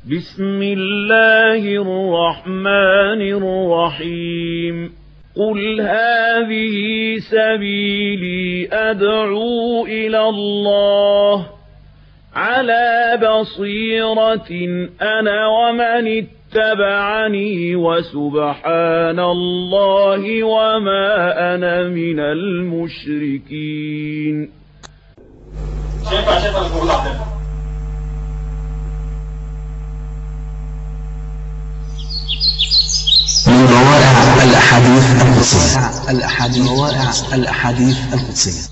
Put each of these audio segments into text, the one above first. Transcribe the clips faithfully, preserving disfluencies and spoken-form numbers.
بسم الله الرحمن الرحيم قل هذه سبيلي أدعو إلى الله على بصيرة أنا ومن اتبعني وسبحان الله وما أنا من المشركين. شايفة شايفة الجملة ده من روائع الأحاديث القدسية الأحاديث روائع الأحاديث القدسية.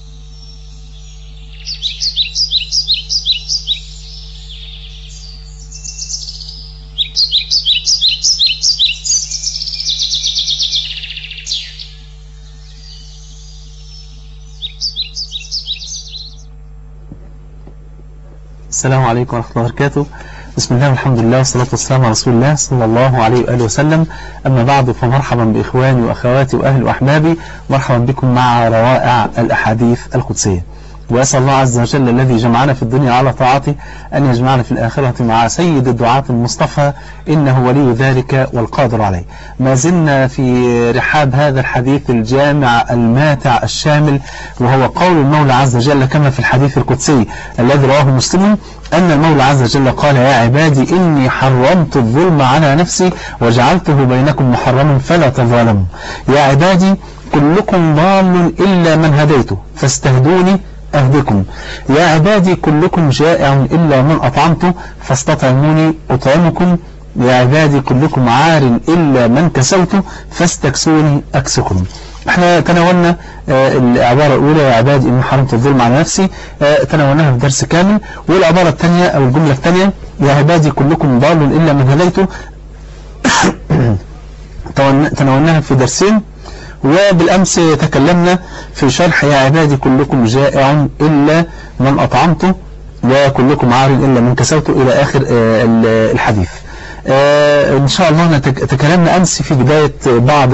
السلام عليكم ورحمة الله وبركاته. بسم الله والحمد لله والصلاة والسلام على رسول الله صلى الله عليه وآله وسلم. أما بعد، فمرحبا بإخواني وأخواتي وأهلي وأحبابي، مرحبا بكم مع روائع الأحاديث القدسية. وأسأل الله عز وجل الذي جمعنا في الدنيا على طاعته أن يجمعنا في الآخرة مع سيد الدعاة المصطفى، إنه ولي ذلك والقادر عليه. ما زلنا في رحاب هذا الحديث الجامع الماتع الشامل، وهو قول المولى عز وجل كما في الحديث القدسي الذي رواه مسلم أن المولى عز وجل قال: يا عبادي إني حرمت الظلم على نفسي وجعلته بينكم محرما فلا تظالموا. يا عبادي كلكم ضال إلا من هديته فاستهدوني أهدكم. يا عبادي كلكم جائع إلا من أطعمته فاستطعموني أطعمكم. يا عبادي كلكم عار إلا من كسوته فاستكسوني أكسكم. احنا تناولنا العبارة الأولى يا عبادي إني حرمت الظلم على نفسي، تناولناها في درس كامل. والعبارة الثانية أو الجملة الثانية يا عبادي كلكم ضال إلا من هديته تناولناها في درسين. وبالأمس تكلمنا في شرح يا عبادي كلكم جائع إلا من أطعمته وكلكم عار إلا من كسوته إلى آخر الحديث. إن شاء الله تكلمنا أمس في بداية بعض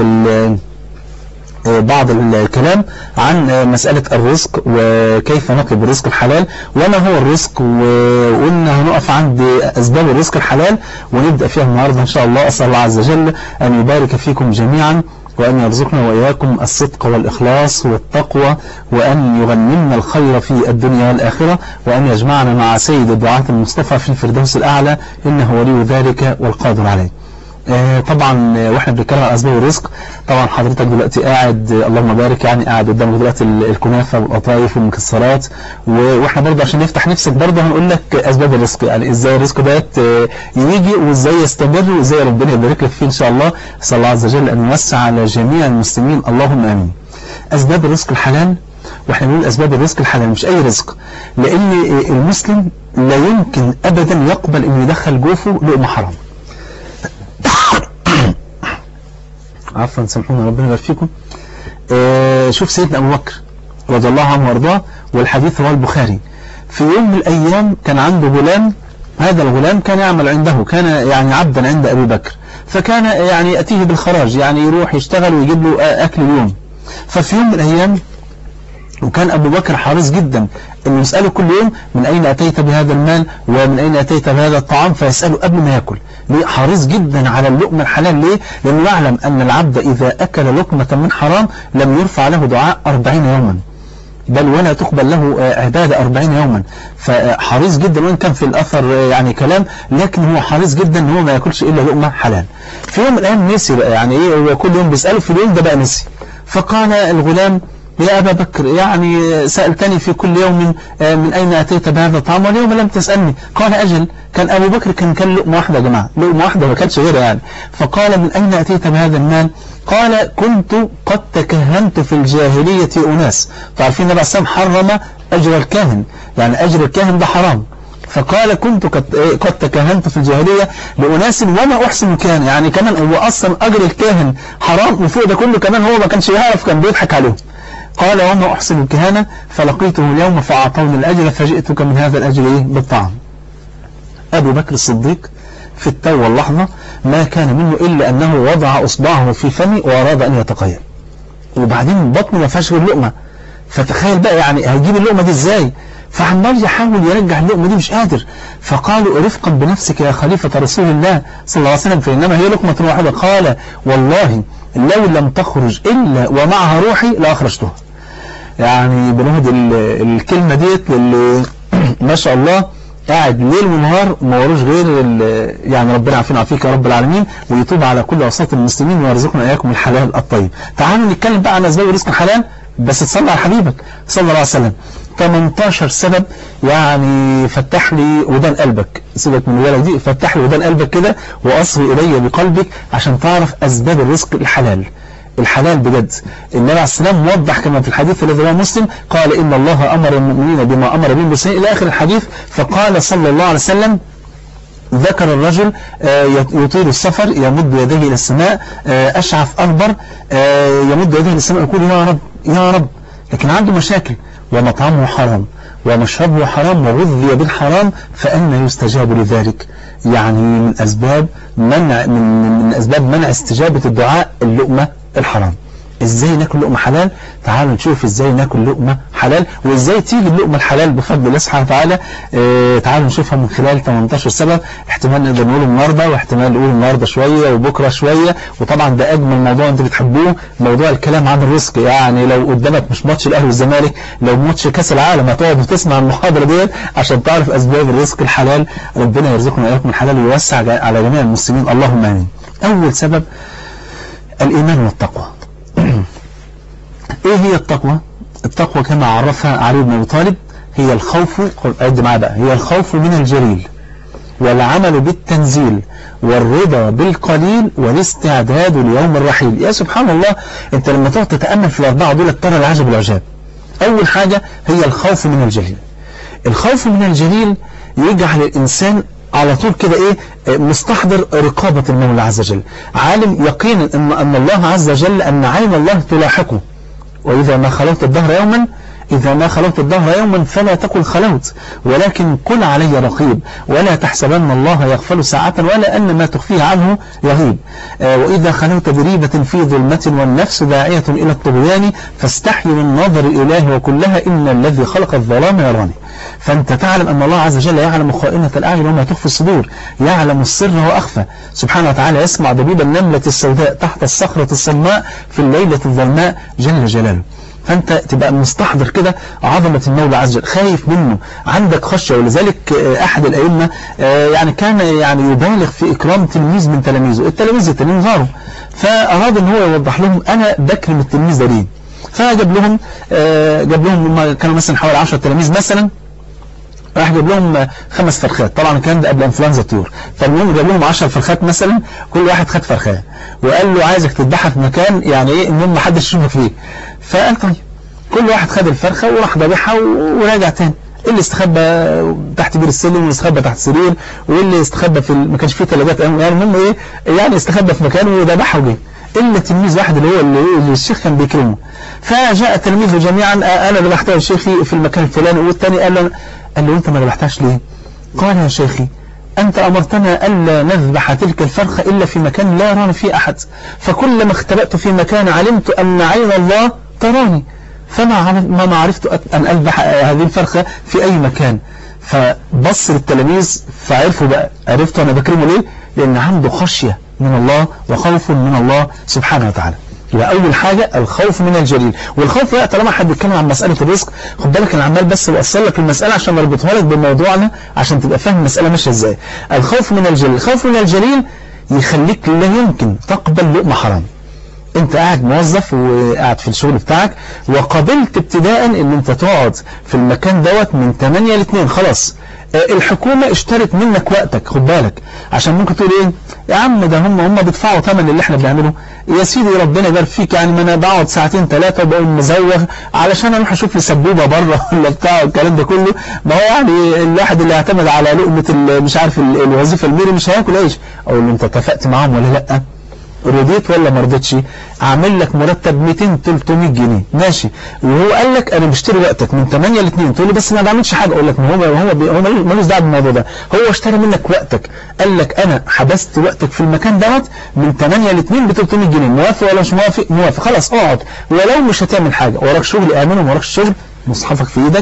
بعض الكلام عن مسألة الرزق وكيف نطلب الرزق الحلال وما هو الرزق، وقلنا هنقف عند أسباب الرزق الحلال ونبدأ فيها النهاردة إن شاء الله. أسأل الله عز وجل أن يبارك فيكم جميعا وأن يرزقنا وإياكم الصدق والإخلاص والتقوى، وأن يغنمنا الخير في الدنيا والآخرة، وأن يجمعنا مع سيد الدعاة المصطفى في الفردوس الأعلى، إنه ولي ذلك والقادر عليه. آه طبعا واحنا بنتكلم عن اسباب الرزق، طبعا حضرتك دلوقتي قاعد اللهم بارك يعني قاعد قدامك دلوقتي الكنافه والقطايف والمكسرات، واحنا برضه عشان نفتح نفسك برضه هنقول لك اسباب الرزق، يعني ازاي الرزق ده يجي وازاي يستمر وازاي ربنا يبارك لك فيه ان شاء الله. اسال الله عز وجل ان يوسع على جميع المسلمين اللهم امين. اسباب الرزق الحلال، واحنا بنقول اسباب الرزق الحلال مش اي رزق، لان المسلم لا يمكن ابدا يقبل انه يدخل جوفه لقمه حرام. عفوا سامحونا ربنا يبارك فيكم. آه شوف سيدنا أبو بكر رضي الله عنه وارضاه، والحديث رواه البخاري. في يوم من الأيام كان عنده غلام، هذا الغلام كان يعمل عنده، كان يعني عبدا عند أبي بكر، فكان يعني يأتيه بالخراج، يعني يروح يشتغل ويجيب له أكل اليوم. ففي يوم من الأيام وكان أبو بكر حريص جدا أنه يسأله كل يوم من أين أتيت بهذا المال ومن أين أتيت بهذا الطعام، فيسأله قبل ما يأكل. ليه حريص جدا على اللقمة الحلال؟ ليه؟ لأنه يعلم أن العبد إذا أكل لقمة من حرام لم يرفع له دعاء أربعين يوما، بل ولا تقبل له عبادة أربعين يوما. فحريص جدا، وإن كان في الأثر يعني كلام، لكن هو حريص جدا أن هو ما يأكلش إلا لقمة حلال. في يوم من الأيام نسي بقى، يعني إيه، هو كل يوم بيسأله، في اليوم ده بقى نسي. فقال الغلام: يا أبا بكر، يعني سألتني في كل يوم من أين أتيت بهذا الطعام واليوم لم تسألني. قال: أجل. كان أبو بكر كان كان لقمة واحدة يا جماعة، لقمة واحدة ما كانش غيرها يعني. فقال: من أين أتيت بهذا المال؟ قال: كنت قد تكهنت في الجاهلية أناس. تعرفين النبي عليه الصلاة والسلام حرم أجر الكاهن، يعني أجر الكاهن ده حرام. فقال: كنت قد تكهنت في الجاهلية لأناس وما أحسن الكهنة، يعني كمان هو أصلا أجر الكاهن حرام، وفوق ده كله كمان هو ما كانش يعرف، كان بيضحك عليهم. قال: وما أحسن الكهنة فلقيته اليوم فأعطوني الأجر فجئتك من هذا الأجر إيه؟ بالطعام. أبو بكر الصديق في التو واللحظة ما كان منه إلا أنه وضع أصبعه في فمه وأراد أن يتقيأ، وبعدين بطنه ما فيهاش غير لقمة. فتخيل بقى يعني هيجيب اللقمة دي إزاي؟ فعمال يحاول يرجع اللقمة دي مش قادر. فقالوا رفقا بنفسك يا خليفة رسول الله صلى الله عليه وسلم فإنما هي لقمة واحدة. قال والله لو لم تخرج إلا ومعها روحي لأخرجتها. يعني بنهد الكلمة ديت اللي ما شاء الله قاعد ليل ونهار ما وروش غير يعني ربنا عافينا وعافيك يا رب العالمين، ويتوب على كل عصاة المسلمين ويرزقنا إياكم الحلال الطيب. تعالوا نتكلم بقى عن أسباب رزق الحلال، بس تصلي على حبيبك صلى الله عليه وسلم. ثمانية عشر سبب يعني فتح لي ودان قلبك، سيبك من الولد دي، فتح لي ودان قلبك كده وأصغي إلي بقلبك عشان تعرف أسباب الرزق الحلال الحلال بجد. النبي عليه السلام وضح كما في الحديث الذي رواه مسلم قال إن الله أمر المؤمنين بما أمر به المرسلين إلى آخر الحديث. فقال صلى الله عليه وسلم ذكر الرجل يطيل السفر يمد يديه إلى السماء أشعث أغبر يمد يديه إلى السماء يقول يا رب يا رب، لكن عنده مشاكل ومطعمه حرام ومشربه حرام وغذي بالحرام فأنا يستجاب لذلك. يعني من أسباب منع من, من أسباب منع استجابة الدعاء اللقمة الحرام. ازاي ناكل لقمة حلال؟ تعالوا نشوف ازاي ناكل لقمة حلال وازاي تيجي اللقمة الحلال بفضل الله سبحانه وتعالى. اه تعالوا نشوفها من خلال ثمانية عشر سبب. احتمال نقدر نقوله النهارده واحتمال نقول النهارده شوية وبكرة شوية، وطبعا ده اجمل موضوع انت بتحبوه، موضوع الكلام عن الرزق. يعني لو قدامك مش ماتش الاهلي والزمالك، لو ماتش كاس العالم هتقعد وتسمع المحاضرة ديت عشان تعرف اسباب الرزق الحلال. ربنا يرزقنا اياكم الحلال ويوسع على جميع المسلمين اللهم امين. اول سبب الايمان والتقوى. ايه هي التقوى؟ التقوى كما عرفها علي بن ابي طالب هي الخوف، قد معاه بقى، هي الخوف من الجليل والعمل بالتنزيل والرضا بالقليل والاستعداد ليوم الرحيل. يا سبحان الله، انت لما تقعد تتأمل في الاربعة دول ترى العجب العجاب. اول حاجة هي الخوف من الجليل. الخوف من الجليل يجعل الانسان على طول كده ايه مستحضر رقابة المولى عز وجل، عالم يقينا ان ان الله عز وجل ان عين الله تلاحقه. وإذا ما خلوت الدهر يوما إذا ما خلوت الدهر يوما فلا تقل خلوت ولكن كل علي رقيب ولا تحسبن الله يغفل ساعة ولا أن ما تخفيه عنه يغيب. آه وإذا خلوت بريبة في ظلمة والنفس داعية إلى الطغيان فاستحي من نظر إله وكلها إن الذي خلق الظلام يراني. فأنت تعلم أن الله عز وجل يعلم خائنة الأعين وما تخفي الصدور، يعلم السر وأخفى سبحانه وتعالى، يسمع دبيب النملة السوداء تحت الصخرة الصماء في الليلة الظلماء جل جلاله. فأنت تبقى مستحضر كده عظمة المولى عز وجل، خايف منه، عندك خشية. ولذلك أحد الأئمة يعني كان يعني يبالغ في إكرام تلميذ من تلاميذه، التلاميذ التانيين غاروا، فأراد أن هو يوضح لهم أنا بكرم التلميذ ده ليه. فجاب لهم جاب لهم كانوا مثلا حوالي عشرة تلاميذ مثلا، راح جاب لهم خمس فرخات، طبعا كان ده قبل انفلونزا الطيور. فالمهم جاب لهم عشر فرخات مثلا، كل واحد خد فرخه وقال له عايزك تذبحها في مكان يعني ايه المهم ما حدش يشوفك فيه. فقال طيب، كل واحد خد الفرخه وراح ذبحها وراجع تاني. اللي استخبى تحت بير السلم واللي استخبى تحت السرير واللي استخبى في ما كانش فيه ثلاجات، يعني المهم ايه يعني استخبى في مكانه وذبحها وجه. إلا تلميذ واحد اللي هو اللي, اللي الشيخ كان بيكرمه. فجاء تلميذه جميعا انا ذبحتها يا شيخي في المكان الفلاني، والثاني قال له قال له انت ما ذبحتهاش ليه؟ قال يا شيخي انت امرتنا الا نذبح تلك الفرخه الا في مكان لا يراني فيه احد، فكلما اختبأت في مكان علمت ان عين الله تراني، فما ما عرفت ان اذبح هذه الفرخه في اي مكان. فبص للتلاميذ فعرفوا بقى، عرفتوا انا بكرمه ليه؟ لان عنده خشيه من الله وخوف من الله سبحانه وتعالى. يبقى أول حاجة الخوف من الجليل. والخوف بقى طالما حد بيتكلم عن مسألة الرزق، خد بالك أنا عمال بس بوصل لك المسألة عشان اربطها لك بموضوعنا عشان تبقى فاهم المسألة ماشية ازاي. الخوف من الجليل، الخوف من الجليل يخليك لا يمكن تقبل لقمة حرام. انت قاعد موظف وقاعد في الشغل بتاعك وقبلت ابتداء ان انت تقعد في المكان دوت من ثمانية ل اثنين، خلاص الحكومة اشترت منك وقتك، خد بالك، عشان ممكن تقول ايه يا عم ده هم هم بيدفعوا ثمن اللي احنا بنعمله يا سيدي ربنا يبارك فيك، يعني ما انا بقعد ساعتين ثلاثة وبقوم مزوغ علشان اروح اشوف لي سبوبة بره ولا بتاع الكلام ده كله. ما هو يعني الواحد اللي يعتمد على لقمة مش عارف الوظيفة الميري مش هياكل عيش. اقول له انت اتفقت معاهم ولا لا؟ رضيت ولا ما رضيتش؟ اعمل لك مرتب مئتين ثلاثمية جنيه ماشي، وهو قال لك انا بشتري وقتك من ثمانية ل اثنين، تقول لي بس ما بعملش حاجه. اقول لك ما هو هو هو ملوش دعوه بالموضوع ده، هو اشترى منك وقتك، قال لك انا حبست وقتك في المكان دوت من ثمانية ل اثنين ب ثلاثمية جنيه، موافق ولا مش موافق؟ موافق، خلاص اقعد، ولو مش هتعمل حاجه وراك شغل اعمله، ما وراكش شغل مصحفك في ايدك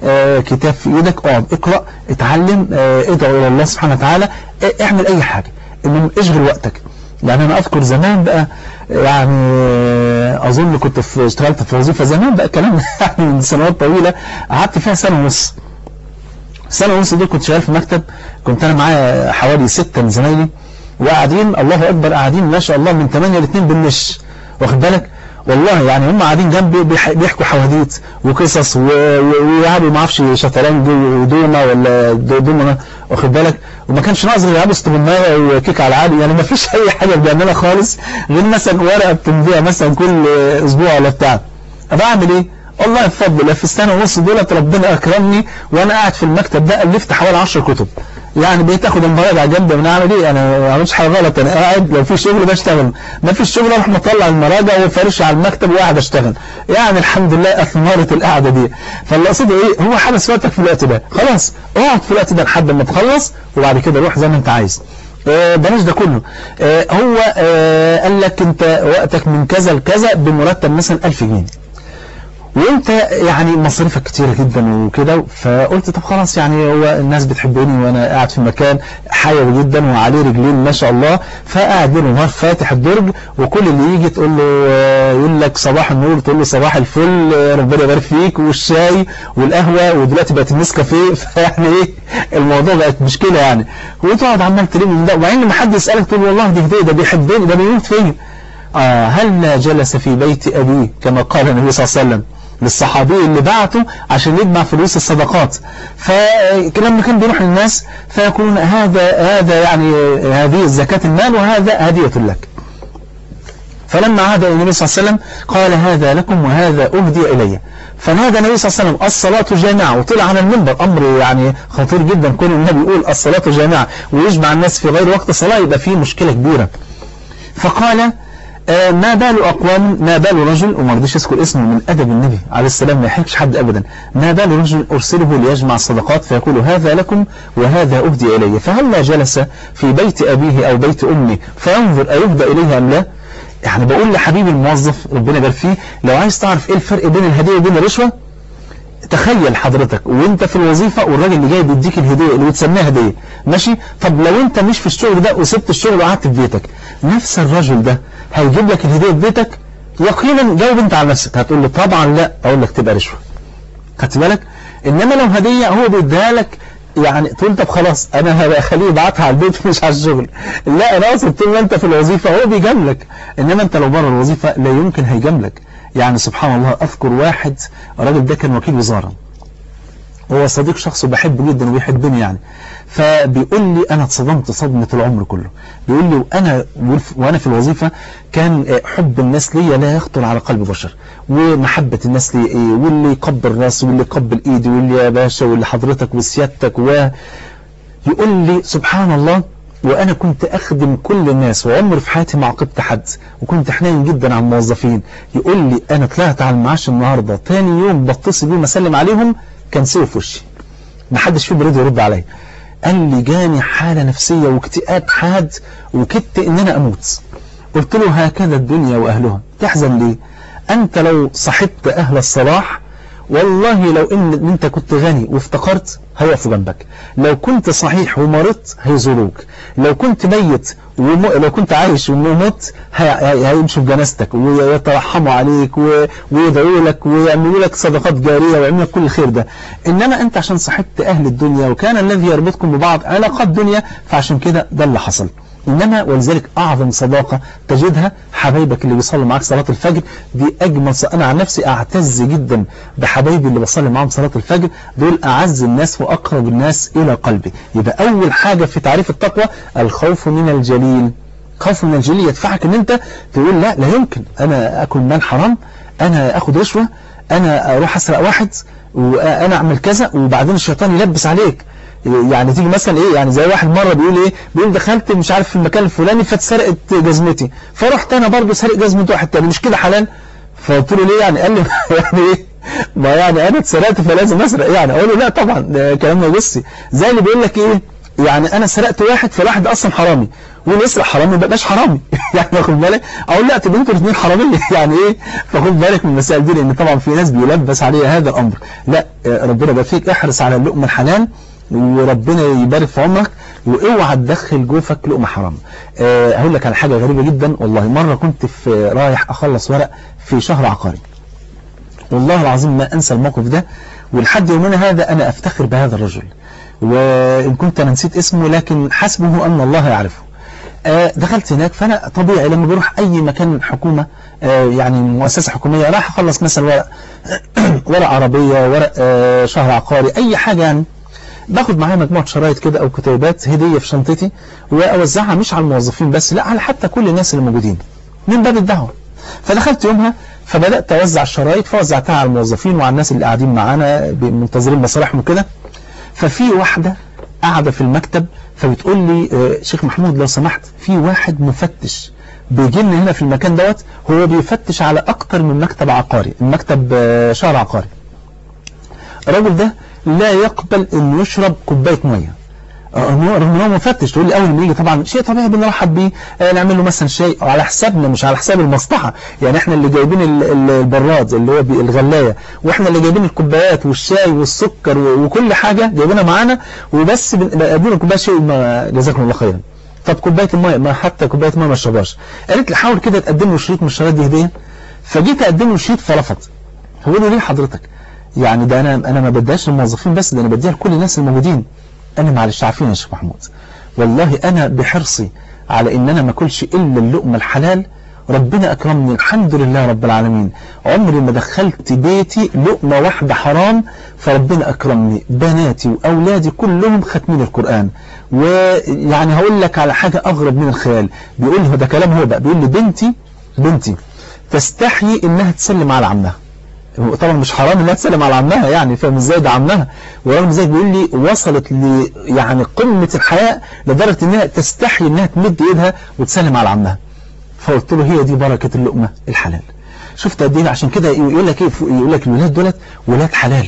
آه كتاب في ايدك، اقعد اقرأ، اتعلم، آه ادعو الى الله سبحانه وتعالى، آه اعمل اي حاجة، المهم اشغل وقتك. يعني انا اذكر زمان بقى، يعني اظن كنت في اشتغلت في وظيفة زمان بقى كلام يعني من سنوات طويلة، قعدت فيها سنة ونص. سنة ونص دول كنت شغال في مكتب، كنت انا معايا حوالي ستة من زمايلي، وقاعدين الله اكبر، قاعدين ما شاء الله من ثمانية ل اثنين بالنش، واخد بالك؟ والله يعني هم قاعدين جنبي بيحكوا حواديت وقصص ويلعبوا ما اعرفش شطرنج ودومه ولا دومه، واخد بالك؟ وما كانش ناقص غير يلعبوا استغمايه وكيك على العادي، يعني ما فيش اي حاجه بنعملها خالص غير مثلا ورقه بتمضيها مثلا كل اسبوع ولا بتاع. طب اعمل ايه؟ والله بفضل الله في السنه ونص دولت ربنا اكرمني وانا قاعد في المكتب ده الفت حوالي عشر كتب. يعني بقيت اخد المواد على جنب، من اعمل ايه؟ انا ما عملتش حاجه غلط، انا قاعد لو في شغل بشتغل، ما فيش شغل اروح مطلع المراجع وفارش على المكتب وقاعد اشتغل. يعني الحمد لله اثمرت القعده دي. فاللي اقصده ايه؟ هو حبس وقتك في الوقت ده، خلاص اقعد في الوقت ده لحد ما تخلص، وبعد كده روح زي ما انت عايز. آه بلاش ده كله. آه هو آه قال لك انت وقتك من كذا لكذا بمرتب مثلا ألف جنيه، وانت يعني مصاريفك كتيرة جدا وكده، فقلت طب خلاص، يعني هو الناس بتحبني وانا قاعد في مكان حيوي جدا وعليه رجلين ما شاء الله، فقاعد ليل ونهار فاتح الدرج، وكل اللي يجي تقول له يقول لك صباح النور، تقول له صباح الفل، ربنا يبارك فيك، والشاي والقهوه، ودلوقتي بقت النسكافيه، فيعني ايه الموضوع بقت مشكله يعني، وتقعد عمال تلم من ده، وبعدين لما حد يسالك تقول والله دي هديه، ده بيحبني، ده بيموت فيا. آه هل جلس في بيت ابيه كما قال النبي صلى الله عليه وسلم للصحابي اللي بعته عشان يجمع فلوس الصدقات، فلما كان بيروح للناس فيقولون هذا هذا يعني هذه الزكاة المال وهذا هدية لك. فلما عاد النبي صلى الله عليه وسلم قال هذا لكم وهذا أهدي إلي. فنادى النبي صلى الله عليه وسلم الصلاة جامعة، وطلع على المنبر، أمر يعني خطير جدا، كون النبي يقول الصلاة جامعة ويجمع الناس في غير وقت الصلاة يبقى فيه مشكلة كبيرة. فقال ما بال أقوام، ما بال رجل، وما رضيش يذكر اسمه من أدب النبي عليه السلام، ما يحركش حد أبدا، ما بال رجل أرسله ليجمع الصدقات فيقول هذا لكم وهذا أهدي إلي، فهلا جلس في بيت أبيه أو بيت أمه فينظر أيهدى إليه أم لا؟ يعني بقول لحبيبي الموظف ربنا يبارك فيه، لو عايز تعرف إيه الفرق بين الهدية وبين الرشوة، تخيل حضرتك وانت في الوظيفة والراجل اللي جاي بيديك الهدية اللي بتسميها هدية، ماشي؟ طب لو انت مش في الشغل ده وسبت الشغل وقعدت في بيتك، نفس الرجل ده هيجيب لك الهدية في بيتك؟ يقينا جاوب انت على نفسك، هتقول له طبعا لا، اقول لك تبقى رشوة. خدت بالك؟ انما لو هدية هو بيديها لك، يعني تقول طب خلاص انا هخليه يبعتها على البيت مش على الشغل. لا انا اقصد طول ما انت في الوظيفة هو بيجاملك، انما انت لو بره الوظيفة لا يمكن هيجاملك. يعني سبحان الله، اذكر واحد، الراجل ده كان وكيل وزارة، هو صديق شخص وبحبه جدا وبيحبني يعني، فبيقول لي انا اتصدمت صدمة العمر كله. بيقول لي وانا وانا في الوظيفة كان حب الناس ليا لا يخطر على قلب بشر، ومحبة الناس ليا ايه، واللي يقبل راسي واللي يقبل ايدي واللي يا باشا واللي حضرتك وسيادتك، ويقول لي سبحان الله، وانا كنت اخدم كل الناس وعمري في حياتي ما عاقبت حد، وكنت حنين جدا على الموظفين. يقول لي انا طلعت على المعاش النهارده، ثاني يوم بتصل بيهم اسلم عليهم كان سيف في وشي، ما حدش فيهم رضي يرد عليا. قال لي جاني حالة نفسية واكتئاب حاد وكدت ان انا اموت. قلت له هكذا الدنيا واهلها، تحزن ليه؟ انت لو صحبت اهل الصلاح والله لو ان انت كنت غني وافتقرت هيقفوا جنبك، لو كنت صحيح ومرضت هيزوروك، لو كنت ميت وم... لو كنت عايش ومت هي... هيمشوا بجنازتك ويترحموا عليك و... ويدعوا لك ويعملوا لك صدقات جارية ويعملوا لك كل خير ده. انما انت عشان صحبت اهل الدنيا وكان الذي يربطكم ببعض علاقات دنيا، فعشان كده ده اللي حصل. إنما ولذلك أعظم صداقة تجدها حبايبك اللي بيصلوا معاك صلاة الفجر، دي أجمل. أنا عن نفسي أعتز جدا بحبايبي اللي بصلي معاهم صلاة الفجر، دول أعز الناس وأقرب الناس إلى قلبي. يبقى أول حاجة في تعريف التقوى الخوف من الجليل. خوف من الجليل يدفعك ان انت تقول لا لا يمكن انا اكل مال حرام، انا اخد رشوة، انا اروح اسرق واحد، وانا اعمل كذا، وبعدين الشيطان يلبس عليك. يعني تيجي مثلا ايه، يعني زي واحد مرة بيقول ايه، بيقول دخلت مش عارف في المكان الفلاني فاتسرقت جزمتي، فرحت انا برضه سرق جزمة واحد تاني، مش كده حلال؟ فقلت له ليه يعني؟ قال لي يعني ايه، ما يعني انا اتسرقت فلازم اسرق يعني؟ اقول له لا طبعا ده كلام ما يبصي. زي اللي بيقول لك ايه، يعني انا سرقت واحد فالواحد ده اصلا حرامي واللي يسرق حرامي ما بقاش حرامي يعني واخد بالك اقول لا تبقى انتوا الاثنين حراميه يعني ايه فخد بالك من المسائل دي لان طبعا في ناس بيلبس عليها هذا الامر لا ربنا يبارك فيك احرص على اللقمه الحلال وربنا يبارك في عمرك واوعى تدخل جوفك لقمه حرام. أه هقول لك على حاجه غريبه جدا والله مره كنت في رايح اخلص ورق في شهر عقاري والله العظيم ما انسى الموقف ده ولحد يومنا هذا انا افتخر بهذا الرجل وإن كنت أنا نسيت اسمه لكن حسبه أن الله يعرفه. آه دخلت هناك فأنا طبيعي لما بروح أي مكان حكومة آه يعني مؤسسة حكومية راح أخلص مثلا ورق ورق عربية ورق آه شهر عقاري أي حاجة يعني باخد معايا مجموعة شرايط كده أو كتيبات هدية في شنطتي وأوزعها مش على الموظفين بس لا على حتى كل الناس اللي موجودين من باب الدعوة. فدخلت يومها فبدأت أوزع الشرايط فوزعتها على الموظفين وعلى الناس اللي قاعدين معانا منتظرين مصالحهم وكده. ففي واحدة قاعدة في المكتب فبتقول لي آه شيخ محمود لو سمحت في واحد مفتش بيجي لنا هنا في المكان دوت هو بيفتش على أكتر من مكتب عقاري المكتب آه شهر عقاري. الراجل ده لا يقبل إنه يشرب كوباية مية رغم ان هو مفتش. تقول لي اول ما يجي طبعا شيء طبيعي بنرحب بيه آه نعمل له مثلا شاي على حسابنا مش على حساب المصلحه يعني احنا اللي جايبين البراد اللي هو الغلايه واحنا اللي جايبين الكوبايات والشاي والسكر وكل حاجه جايبينها معانا وبس بنقدم كوبايه شاي جزاكم الله خيرا. طب كوبايه الميه ما حتى كوبايه الميه ما اشربهاش. قالت لي حاول كده تقدم له شريط من الشرايط دي هديه. فجيت اقدم له شريط فرفض. هو له ليه حضرتك يعني ده انا انا ما بديهاش للموظفين بس ده انا بديها لكل الناس الموجودين. أنا معلش عارفين يا شيخ محمود والله أنا بحرصي على إن أنا ما أكلش إلا اللقمة الحلال ربنا أكرمني الحمد لله رب العالمين عمري ما دخلت بيتي لقمة واحدة حرام فربنا أكرمني بناتي وأولادي كلهم ختمين القرآن. ويعني هقول لك على حاجة أغرب من الخيال بيقول لي ده كلام هو بقى بيقول لي بنتي بنتي تستحيي إنها تسلم على عمها طبعا مش حرام انها تسلم على عمها يعني فاهم ازاي ده عمها ورغم ذلك بيقول لي وصلت ل يعني قمه الحياء لدرجه انها تستحي انها تمد ايدها وتسلم على عمها. فقلت له هي دي بركه اللقمه الحلال. شفت قد ايه عشان كده يقول لك ايه يقول لك الولاد دولت ولاد حلال.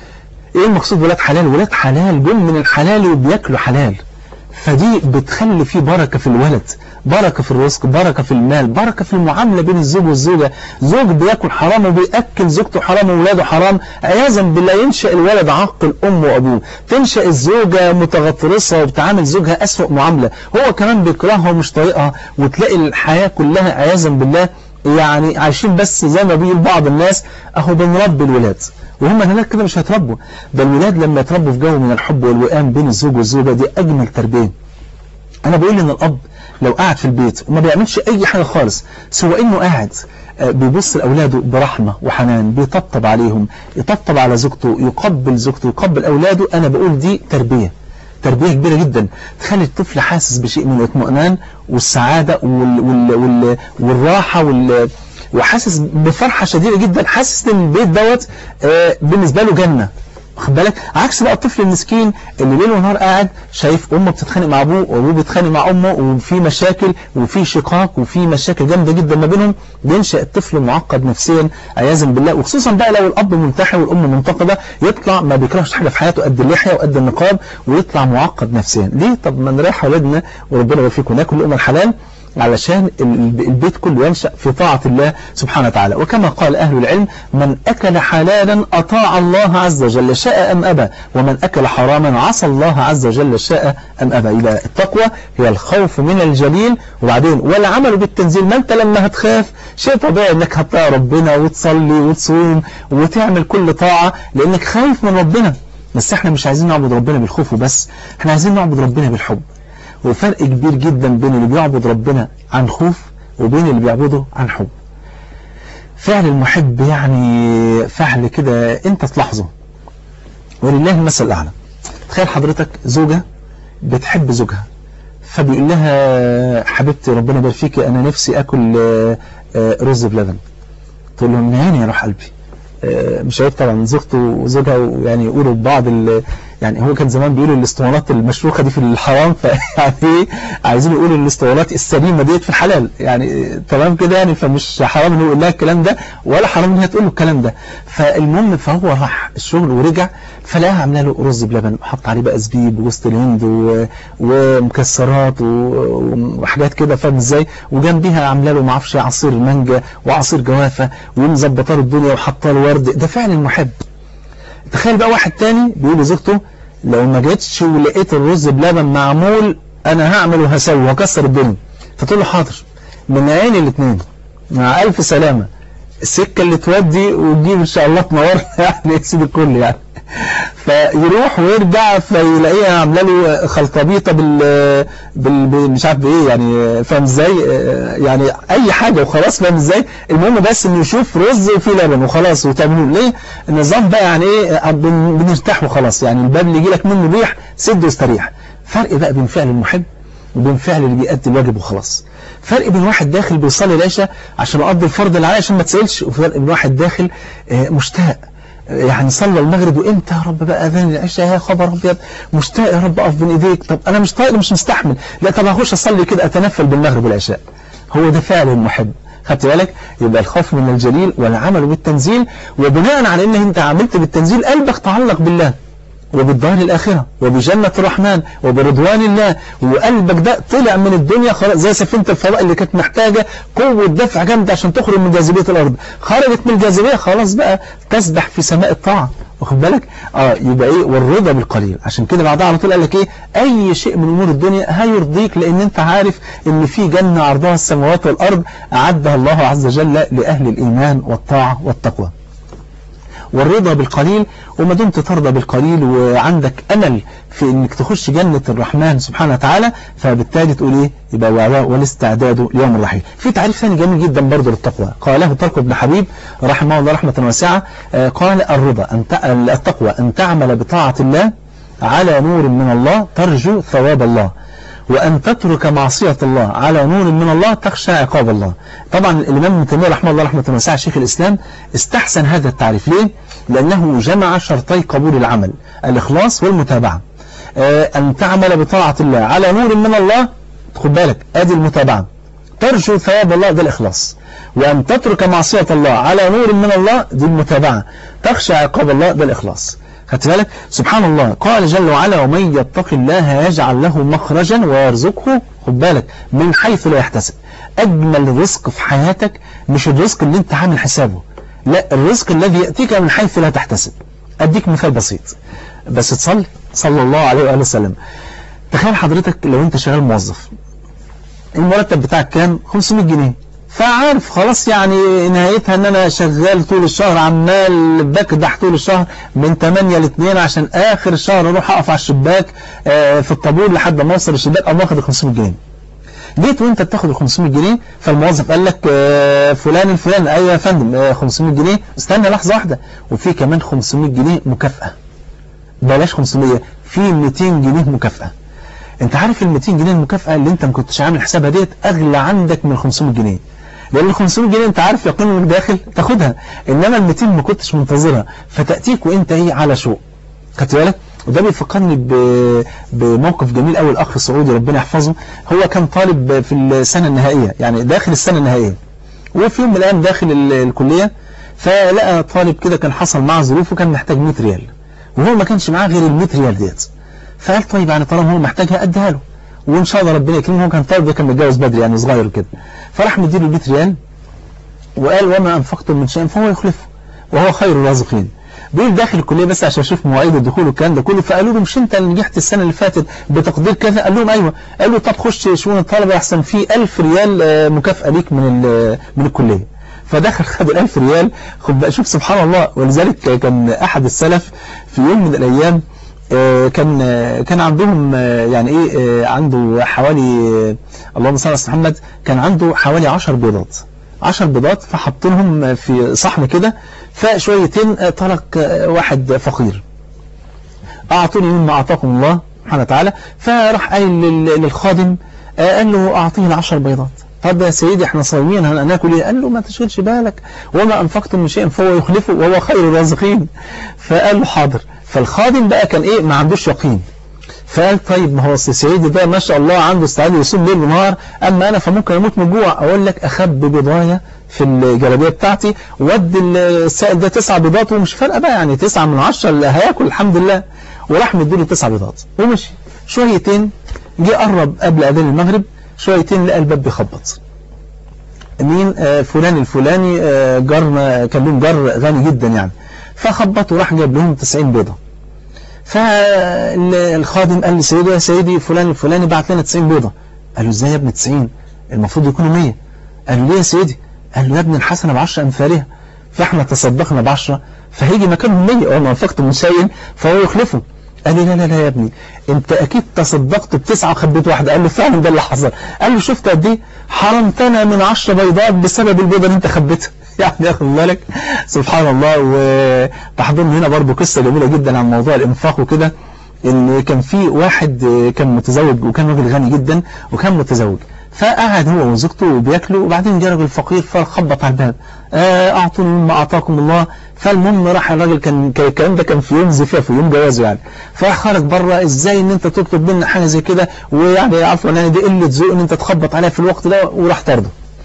ايه المقصود ولاد حلال؟ ولاد حلال جم من الحلال وبياكلوا حلال فدي بتخلي فيه بركه في الولد بركة في الرزق بركة في المال بركة في المعاملة بين الزوج والزوجة. زوج بياكل حرام وبيأكل زوجته حرام وولاده حرام عياذا بالله ينشأ الولد عاق أمه وأبوه. تنشأ الزوجة متغطرسة وبتعامل زوجها أسوأ معاملة هو كمان بيكرهها ومش طايقها وتلاقي الحياة كلها عياذا بالله يعني عايشين بس زي ما بيقول بعض الناس اهو بنربي الولاد وهم هناك كده مش هيتربوا. ده الولاد لما يتربوا في جو من الحب والوئام بين الزوج والزوجة دي أجمل تربية. أنا بقول إن الأب لو قاعد في البيت وما بيعملش أي حاجة خالص سواء إنه قاعد بيبص لأولاده برحمة وحنان بيطبطب عليهم يطبطب على زوجته يقبل زوجته يقبل أولاده أنا بقول دي تربية تربية كبيرة جدا تخلي الطفل حاسس بشيء من الاطمئنان والسعادة وال وال وال والراحة وال وحاسس بفرحة شديدة جدا حاسس إن البيت دوت بالنسبة له جنة. واخد بالك عكس بقى الطفل المسكين اللي ليل ونهار قاعد شايف امه بتتخانق مع ابوه وابوه بيتخانق مع امه وفي مشاكل وفي شقاق وفي مشاكل جامده جدا ما بينهم بينشأ الطفل معقد نفسيا عياذا بالله. وخصوصا بقى لو الاب منتحي والام منتقده يطلع ما بيكرهش حاجه في حياته قد اللحيه وقد النقاب ويطلع معقد نفسيا. ليه؟ طب ما نريح اولادنا وربنا يبارك فيكم ناكل لقمه الحلال علشان البيت كله ينشأ في طاعة الله سبحانه وتعالى. وكما قال أهل العلم من أكل حلالا أطاع الله عز وجل شاء أم أبى ومن أكل حراما عصى الله عز وجل شاء أم أبى. إلى التقوى هي الخوف من الجليل وبعدين والعمل بالتنزيل. ما أنت لما هتخاف شيء طبيعي أنك هتطاع ربنا وتصلي وتصوم وتعمل كل طاعة لأنك خايف من ربنا. بس احنا مش عايزين نعبد ربنا بالخوف وبس احنا عايزين نعبد ربنا بالحب. وفرق كبير جدا بين اللي بيعبد ربنا عن خوف وبين اللي بيعبده عن حب. فعل المحب يعني فعل كده انت تلاحظه ولله المثل الأعلى. تخيل حضرتك زوجة بتحب زوجها فبيقول لها حبيبتي ربنا يبارك فيكي انا نفسي اكل رز بلبن. تقول له منين يا روح قلبي؟ مش عيب طبعا زوجته وزوجها يعني يقولوا بعض يعني هو كان زمان بيقولوا الاسطوانات المشروخة دي في الحرام، فيعني عايزين يقولوا الاسطوانات السليمة ديت في الحلال يعني تمام كده يعني، فمش حرام انه يقول لها الكلام ده ولا حرام انها تقول له الكلام ده. فالمهم فهو راح الشغل ورجع فلاقيها عامله له رز بلبن وحط عليه بقى زبيب ووسط الهند ومكسرات وحاجات كده فاهم ازاي، وجنبيها عامله له ما اعرفش عصير مانجا وعصير جوافه ومظبطه له الدنيا وحاطه له ورد. ده فعل المحب. تخيل بقى واحد تاني بيقول لزوجته لو ما جيتش ولقيت الرز بلبن معمول انا هعمل وهسوي وهكسر الدنيا، فتقول له حاضر من عين الاثنين مع الف سلامه، السكه اللي تودي وتجيب ان شاء الله تنور يعني يسيب الكل يعني. فيروح ويرجع فيلاقيها عامله له خلطبيطه بال... بال مش عارف بايه يعني فاهم ازاي يعني اي حاجه وخلاص فاهم ازاي. المهم بس انه يشوف رز وفيه لبن وخلاص وتعملوه ليه النظام بقى يعني ايه بنرتاح وخلاص يعني الباب اللي يجي لك منه ريح سد واستريح. فرق بقى بين فعل المحب وبين فعل اللي بيأدي الواجب وخلاص. فرق بين واحد داخل بيصلي العشاء عشان يقضي الفرض اللي عليه عشان ما تسألش، وفرق بين واحد داخل مشتاق يعني صلى المغرب وامتى يا رب بقى اذان العشاء يا خبر ابيض مشتاق يا رب اقف بين ايديك. طب انا مش طايق مش مستحمل، لا طب هخش اصلي كده اتنفل بالمغرب والعشاء. هو ده فعل المحب. خدت بالك؟ يبقى الخوف من الجليل والعمل بالتنزيل، وبناء على ان انت عملت بالتنزيل قلبك تعلق بالله وبالدار الآخرة وبجنة الرحمن وبرضوان الله، وقلبك ده طلع من الدنيا خلاص زي سفينة الفضاء اللي كانت محتاجة قوة دفع جامدة عشان تخرج من جاذبية الأرض، خرجت من الجاذبية خلاص بقى تسبح في سماء الطاعة. واخد بالك؟ اه يبقى ايه والرضا بالقليل. عشان كده بعدها على طول قال لك ايه اي شيء من امور الدنيا هيرضيك لان انت عارف ان في جنة عرضها السماوات والارض اعدها الله عز وجل لاهل الايمان والطاعة والتقوى. والرضا بالقليل، وما دمت ترضى بالقليل وعندك أمل في أنك تخش جنة الرحمن سبحانه وتعالى، فبالتالي تقول إيه يبقى والاستعداد ليوم الرحيل. في تعريف ثاني جميل جدا برضه للتقوى قاله طارق بن حبيب رحمه الله رحمة واسعة، قال الرضا أن التقوى أن تعمل بطاعة الله على نور من الله ترجو ثواب الله، وأن تترك معصية الله على نور من الله تخشى عقاب الله. طبعا الإمام ابن تيمية رحمه الله رحمة واسعة شيخ الإسلام استحسن هذا التعريف. ليه؟ لأنه جمع شرطي قبول العمل الإخلاص والمتابعة. أن تعمل بطاعة الله على نور من الله، خد بالك أدي المتابعة، ترجو ثواب الله ده الإخلاص، وأن تترك معصية الله على نور من الله دي المتابعة، تخشى عقاب الله ده الإخلاص. خدت بالك؟ سبحان الله قال جل وعلا ومن يتق الله يجعل له مخرجا ويرزقه، خد بالك من حيث لا يحتسب. أجمل رزق في حياتك مش الرزق اللي انت عامل حسابه، لا الرزق الذي يأتيك من حيث لا تحتسب. أديك مثال بسيط بس تصلي صلى الله عليه وآله وسلم. تخيل حضرتك لو انت شغال موظف المرتب بتاعك كام؟ خمسمائة جنيه، فعارف خلاص يعني نهايتها ان انا شغال طول الشهر عمال بكدح طول الشهر من ثمانية ل اثنين عشان اخر الشهر اروح اقف على الشباك في الطابور لحد ما اوصل الشباك او اخد ال خمسمائة جنيه. جيت وانت بتاخد ال خمسمائة جنيه فالموظف قال لك فلان الفلان ايوه يا فندم خمسمائة جنيه، استنى لحظه واحده وفي كمان خمسمائة جنيه مكافاه، بلاش خمسمائة في مئتين جنيه مكافاه. انت عارف ال مئتين جنيه المكافاه اللي انت ما كنتش عامل حسابها ديت اغلى عندك من ال خمسمائة جنيه، لأن ال خمسمائة جنيه أنت عارف يقين إنك داخل تاخدها، إنما ال مئتين ما كنتش منتظرها فتأتيك وأنت إيه على شوق. خدت بالك؟ وده بيفكرني بموقف جميل قوي. الأخ السعودي ربنا يحفظه، هو كان طالب في السنة النهائية يعني داخل السنة النهائية، وفي يوم من الأيام داخل الكلية فلقى طالب كده كان حصل معه ظروف وكان محتاج مئة ريال وهو ما كانش معاه غير ال مئة ريال ديت، فقال طيب يعني طالما هو محتاجها أديها له وإن شاء الله ربنا يكرمه. هو كان طالب ده كان متجوز بدري يعني صغير كده، فراح مديله مئة ريال وقال وما أنفقتم من شيء فهو يخلفه وهو خير الرازقين. بيقول داخل الكلية بس عشان اشوف مواعيد الدخول والكلام ده كله، فقالوا له مش انت اللي نجحت السنة اللي فاتت بتقدير كذا؟ قال لهم ايوه. قال له طب خش شؤون الطلبة احسن في ألف ريال مكافأة ليك من من الكلية. فدخل خد الألف ريال. خد بقى شوف سبحان الله. ولذلك كان أحد السلف في يوم من الأيام كان كان عندهم يعني ايه عنده حوالي اللهم صل على محمد كان عنده حوالي عشر بيضات عشر بيضات فحطينهم في صحن كده، فشويتين طلق واحد فقير أعطوني مما أعطاكم الله سبحانه وتعالى. فراح قايل للخادم قال له أعطيه العشر بيضات. طب يا سيدي احنا صايمين هناكل ايه؟ قال له ما تشغلش بالك وما أنفقتم من شيء فهو يخلفه وهو خير الرازقين. فقال له حاضر. فالخادم بقى كان ايه ما عندوش يقين، فقال طيب ما هو سيدي ده ما شاء الله عنده استعداد يصوم ليل ونهار، اما انا فممكن اموت من الجوع. اقول لك اخبي بضايه في الجلابيه بتاعتي وادي السائل ده تسع بيضات ومش فارقه بقى يعني تسعه من عشره اللي هياكل الحمد لله، وراح مديله تسع بيضات ومشي. شويتين جه قرب قبل اذان المغرب، شويتين لقى الباب بيخبط. مين؟ آه فلان الفلاني، آه جارنا، كان لهم جار غني جدا يعني، فخبط وراح جاب لهم تسعين بيضه. فالخادم قال لسيده يا سيدي فلان الفلاني بعت لنا تسعين بيضه. قال له ازاي يا ابني تسعين؟ المفروض يكونوا مية. قال له ليه يا سيدي؟ قال له يا ابني الحسنه بعشر امثالها، فاحنا تصدقنا بعشرة فهيجي مكانهم مية، وما انفقتم من شيء فهو يخلفه. قال لي لا لا لا يا ابني انت اكيد تصدقت بتسعة وخبيت واحده. قال له فعلا ده اللي حصل. قال له شفت قد ايه حرمتنا من عشر بيضات بسبب البيضه اللي انت خبيتها. يعني ياخد بالك سبحان الله. وتحضرني هنا برضو قصه جميله جدا عن موضوع الانفاق وكده، ان كان في واحد كان متزوج وكان راجل غني جدا وكان متزوج، فقعد هو وزوجته بياكلوا وبعدين جه راجل فقير فخبط على الباب، اعطوني مما اعطاكم الله. فالمهم راح الراجل، كان الكلام ده كان في يوم زفاف في يوم جوازه يعني، فخرج بره ازاي ان انت تطلب منا حاجه زي كده، ويعني عفوا يعني دي قله ذوق ان انت تخبط عليها في الوقت ده، وراح طرده.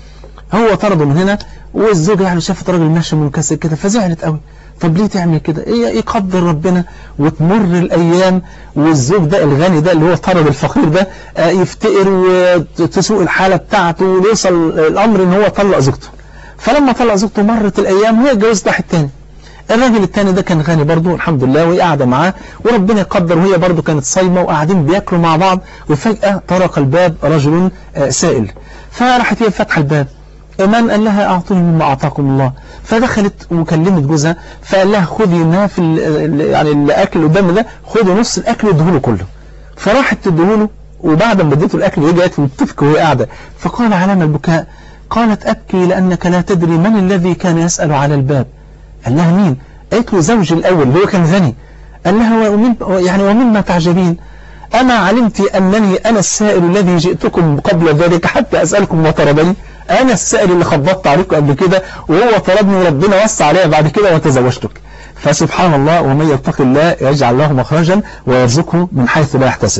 هو طرده من هنا، والزوجه يعني شافت راجل ماشي منكسر كده فزعلت قوي. طب ليه تعمل كده؟ ايه يقدر ربنا وتمر الايام والزوج ده الغني ده اللي هو طرد الفقير ده يفتقر وتسوء الحاله بتاعته ويوصل الامر ان هو طلق زوجته. فلما طلق زوجته مرت الايام وهي اتجوزت واحد تاني. الراجل التاني ده كان غني برضه الحمد لله، وهي قاعده معاه وربنا يقدر، وهي برضه كانت صايمه وقاعدين بياكلوا مع بعض، وفجاه طرق الباب رجل سائل، فراحت هي فاتحه الباب. من قال لها اعطوني مما اعطاكم الله. فدخلت وكلمت جوزها فقال لها خذي انها في يعني الاكل قدام ده، خذي نص الاكل واديهوله كله. فراحت تديهوله، وبعد ما اديته الاكل رجعت وبتبكي وهي قاعده، فقال علامه البكاء؟ قالت ابكي لانك لا تدري من الذي كان يسال على الباب. قال لها مين؟ قالت له زوجي الاول اللي هو كان غني. قال لها ومن يعني ومما تعجبين؟ اما علمت انني انا السائل الذي جئتكم قبل ذلك حتى اسالكم وطردني؟ أنا السائل اللي خبطت عليكم قبل كده وهو طردني وربنا وسع عليا بعد كده وتزوجتك. فسبحان الله، ومن يتق الله يجعل له مخرجا ويرزقه من حيث لا يحتسب.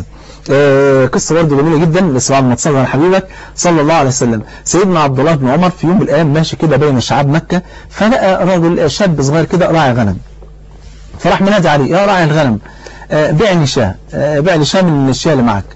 آه قصة برضه جميلة جدا، بس بعد ما تصلي على حبيبك صلى الله عليه وسلم. سيدنا عبد الله بن عمر في يوم من الأيام ماشي كده بين شعاب مكة، فلقى راجل شاب صغير كده راعي غنم، فراح منادي عليه يا راعي الغنم آه بعني شاة، آه بعني شاة من الشاة اللي معك.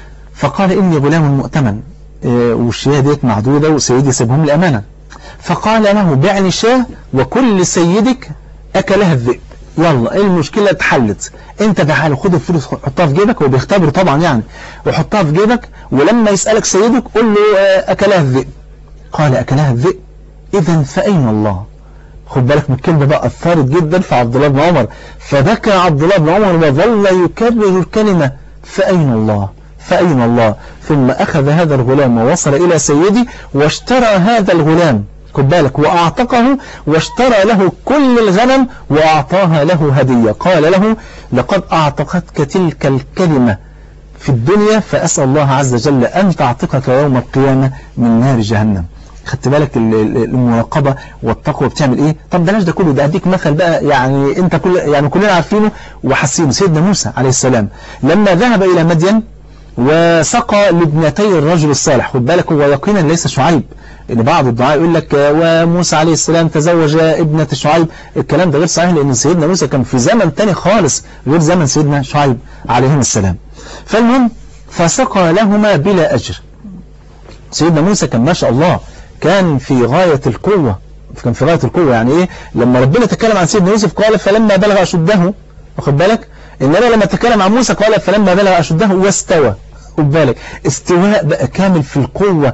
فقال إني غلام مؤتمن، والشياه ديت معدودة وسيدي سيبهم لي أمانة. فقال له بعني شاه وكل سيدك أكلها الذئب. يلا المشكلة اتحلت، انت تعال خد الفلوس حطها في جيبك، وبيختبر طبعا يعني، وحطها في جيبك، ولما يسألك سيدك قل له أكلها الذئب. قال أكلها الذئب؟ إذا فأين الله؟ خد بالك من الكلمة بقى أثارت جدا في عبد الله بن عمر، فبكى عبد الله بن عمر وظل يكرر الكلمة فأين الله فأين الله. ثم أخذ هذا الغلام ووصل إلى سيدي واشترى هذا الغلام، خد بالك، وأعتقه واشترى له كل الغنم وأعطاها له هدية. قال له لقد أعتقتك تلك الكلمة في الدنيا، فأسأل الله عز وجل أن تعتقك يوم القيامة من نار جهنم. خدت بالك المراقبة والتقوى بتعمل ايه؟ طب بلاش ده كله، ده اديك مثل بقى يعني انت كل يعني كلنا عارفينه وحاسينه. سيدنا موسى عليه السلام لما ذهب إلى مدين وسقى لابنتي الرجل الصالح، خد بالك هو يقينا ليس شعيب، ان بعض الدعاء يقول لك وموسى عليه السلام تزوج ابنة شعيب، الكلام ده غير صحيح، لان سيدنا موسى كان في زمن تاني خالص غير زمن سيدنا شعيب عليهم السلام. فالمهم فسقى لهما بلا اجر. سيدنا موسى كان ما شاء الله كان في غاية القوة، كان في غاية القوة يعني ايه؟ لما ربنا تكلم عن سيدنا يوسف قال فلما بلغ اشده، واخد بالك، انما لما تكلم عن موسى قال فلما بلغ اشده واستوى. خد بالك استواء بقى كامل في القوة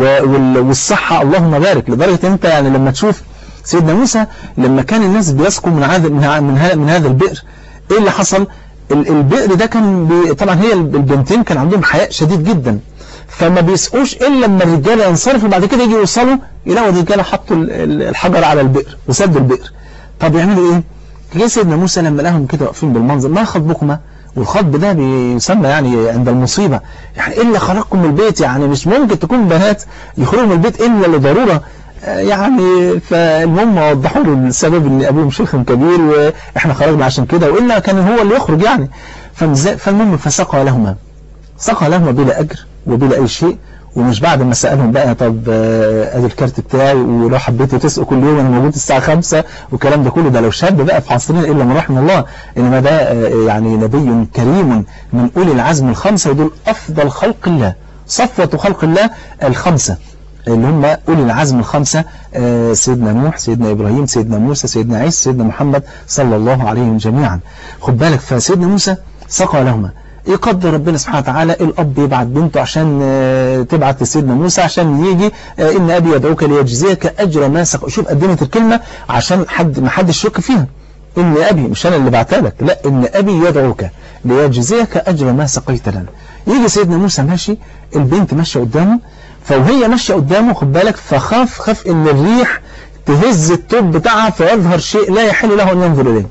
والصحة، اللهم بارك، لدرجة انت يعني لما تشوف سيدنا موسى لما كان الناس بيسقوا من هذا من هذا من هذا البئر، ايه اللي حصل؟ البئر ده كان طبعا هي البنتين كان عندهم حياء شديد جدا، فما بيسقوش الا لما الرجاله ينصرفوا، بعد كده يجي يوصلوا يلاقوا الرجاله حطوا الحجر على البئر وسدوا البئر. طب يعملوا ايه؟ جه سيدنا موسى لما لقاهم كده واقفين بالمنظر، ما خطبكما؟ والخطب ده بيسمى يعني عند المصيبة، يعني إلا خرجكم من البيت، يعني مش ممكن تكون بنات يخرجوا من البيت إلا لضرورة يعني فالمهم وضحوا له السبب ان ابوهم شيخ كبير واحنا خرجنا عشان كده، والا كان هو اللي يخرج يعني. فالمهم فسقى لهما سقى لهما بلا اجر وبلا اي شيء، ومش بعد ما سألهم بقى طب ادي الكارت بتاعي ولو حبيتوا تسقوا كل يوم انا موجود الساعة خمسة والكلام ده كله. ده لو شاب بقى في عصرنا الا من رحم الله، انما ده يعني نبي كريم من اولي العزم الخمسة، ودول افضل خلق الله، صفوة خلق الله الخمسة اللي هم أولي العزم الخمسة، سيدنا نوح، سيدنا إبراهيم، سيدنا موسى، سيدنا عيسى، سيدنا محمد صلى الله عليهم جميعا. خد بالك، فسيدنا موسى سقى لهما. يقدر ربنا سبحانه وتعالى الأب يبعت بنته عشان تبعت لسيدنا موسى عشان يجي إن أبي يدعوك ليجزيك أجر ما سقى. شوف قدمت الكلمة عشان حد ما حدش يشك فيها، إن أبي مش أنا اللي بعتها لك، لا، إن أبي يدعوك ليجزيك أجر ما سقيت لنا. يجي سيدنا موسى ماشي، البنت ماشية قدامه، فوهي ماشية قدامه خد بالك فخاف خاف ان الريح تهز التوب بتاعها فيظهر شيء لا يحل له ان ينظر اليه.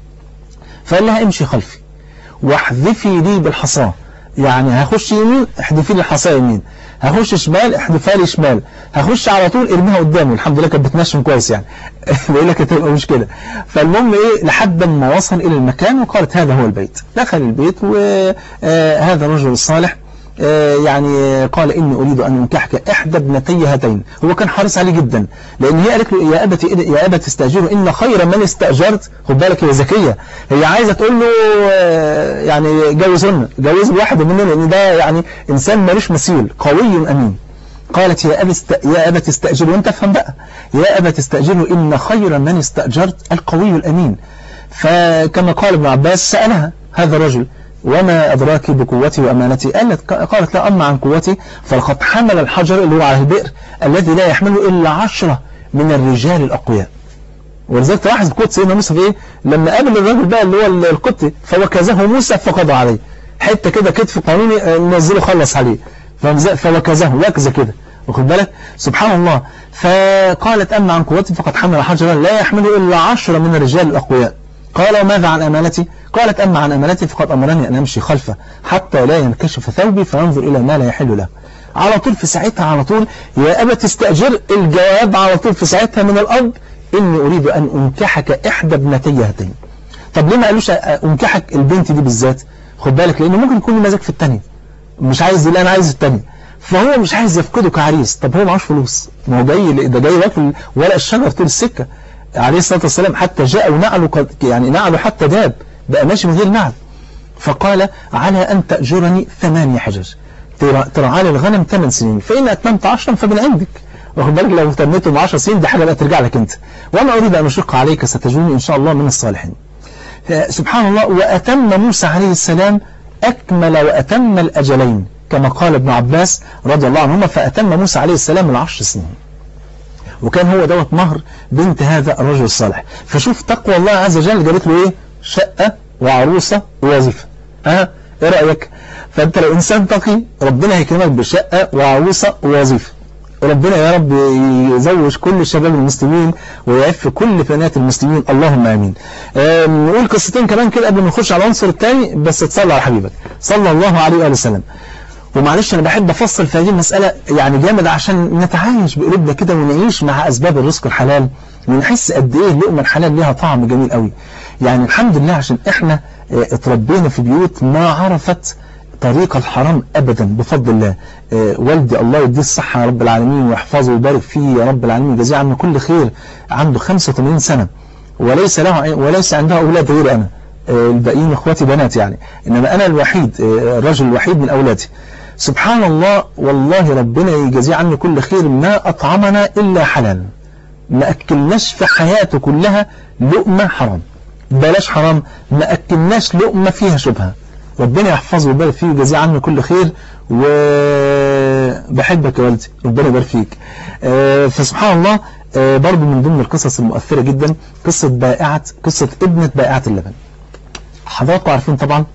فقال لها امشي خلفي واحذفي لي بالحصاه، يعني هخش يمين احذفي لي الحصاه يمين، هخش شمال احذفها لي شمال، هخش على طول ارميها قدامي. الحمد لله كانت بتنشم كويس يعني بيقول لك هتبقى مش كده. فالمهم ايه لحد ما وصل الى المكان وقالت هذا هو البيت. دخل البيت وهذا الرجل الصالح يعني قال إني أريد أن أنكحك إحدى ابنتي هاتين. هو كان حريص عليه جدا، لأن هي قالت له يا أبت يا أبت استأجره إن خير من استأجرت. خد بالك هي ذكية، هي عايزة تقول له يعني جوزنا جوز الواحد مننا، لأن ده يعني إنسان مالوش مثيل قوي أمين. قالت يا أبت يا أبت استأجره، وأنت افهم بقى، يا أبت استأجره إن خير من استأجرت القوي الأمين. فكما قال ابن عباس سألها هذا الرجل وما أدراك بقوتي وأمانتي؟ قالت قالت لا أما عن قوتي فلقد حمل الحجر اللي هو على البئر الذي لا يحمله إلا عشرة من الرجال الأقوياء. ولذلك تلاحظ قوة سيدنا موسى في إيه؟ لما قابل الرجل بقى اللي هو القط فوكزه موسى فقضى عليه، حتة كده كتف قانوني نزله خلص عليه، فوكزه وكزه كده، واخد بالك سبحان الله. فقالت أما عن قوتي فقد حمل حجرا لا يحمله إلا عشرة من الرجال الأقوياء. قال وماذا عن أمانتي؟ قالت أما عن أمانتي فقد أمرني أن أمشي خلفه حتى لا ينكشف ثوبي فينظر إلى ما لا يحل له. على طول في ساعتها على طول يا أبا تستأجر، الجواب على طول في ساعتها من الأب إني أريد أن أنكحك إحدى ابنتي هاتين. طب ليه ما قالوش أنكحك البنت دي بالذات؟ خد بالك لأنه ممكن يكون مزاج في الثانية، مش عايز اللي أنا عايز الثانية، فهو مش عايز يفقده كعريس. طب هو معهوش فلوس، ما هو جاي ده جاي واكل ورق الشجر طول السكة عليه الصلاة والسلام، حتى جاء ونعله يعني نعله حتى داب بقى ماشي من غير نعل. فقال على أن تأجرني ثمانية حجج ترعى لي الغنم ثمان سنين، فإن أتممت عشرا فمن عندك. واخد بالك لو تميتهم عشر سنين دي حاجة بقى ترجع لك أنت، وما أريد أن أشق عليك ستجدني إن شاء الله من الصالحين. سبحان الله. وأتم موسى عليه السلام أكمل وأتم الأجلين كما قال ابن عباس رضي الله عنهما، فأتم موسى عليه السلام العشر سنين، وكان هو دوت مهر بنت هذا الرجل الصالح. فشوف تقوى الله عز وجل جابت له ايه؟ شقة وعروسة ووظيفة. ها ايه رأيك؟ فانت لو انسان تقي ربنا هيكرمك بشقة وعروسة ووظيفة. ربنا يا رب يزوج كل شباب المسلمين ويعف كل بنات المسلمين، اللهم امين. نقول قصتين كمان كده قبل ما نخش على العنصر الثاني، بس تصلي على حبيبك صلى الله عليه وآله وسلم. ومعلش أنا بحب أفصل في هذه المسألة يعني جامد عشان نتعايش بقلوبنا كده ونعيش مع أسباب الرزق الحلال ونحس قد إيه اللقمة الحلال لها طعم جميل قوي. يعني الحمد لله عشان إحنا اتربينا في بيوت ما عرفت طريق الحرام أبدا بفضل الله. والدي الله يديه الصحة يا رب العالمين ويحفظه ويبارك فيه يا رب العالمين، جزاه عنه كل خير، عنده خمسة وثمانين سنة وليس له وليس عنده أولاد غير أنا، الباقيين إخواتي بنات يعني، إنما أنا الوحيد الرجل الوحيد من أولادي. سبحان الله والله ربنا يجزيه عنه كل خير، ما أطعمنا إلا حلال، ما أكلناش في حياته كلها لقمة حرام، بلاش حرام، ما أكلناش لقمة فيها شبهة. ربنا يحفظه ويبارك فيه ويجزيه عنه كل خير، وبحبك يا والدي ربنا يبارك فيك. فسبحان الله برضو من ضمن القصص المؤثرة جدا قصة بائعة قصة ابنة بائعة اللبن. حضراتكم عارفين طبعا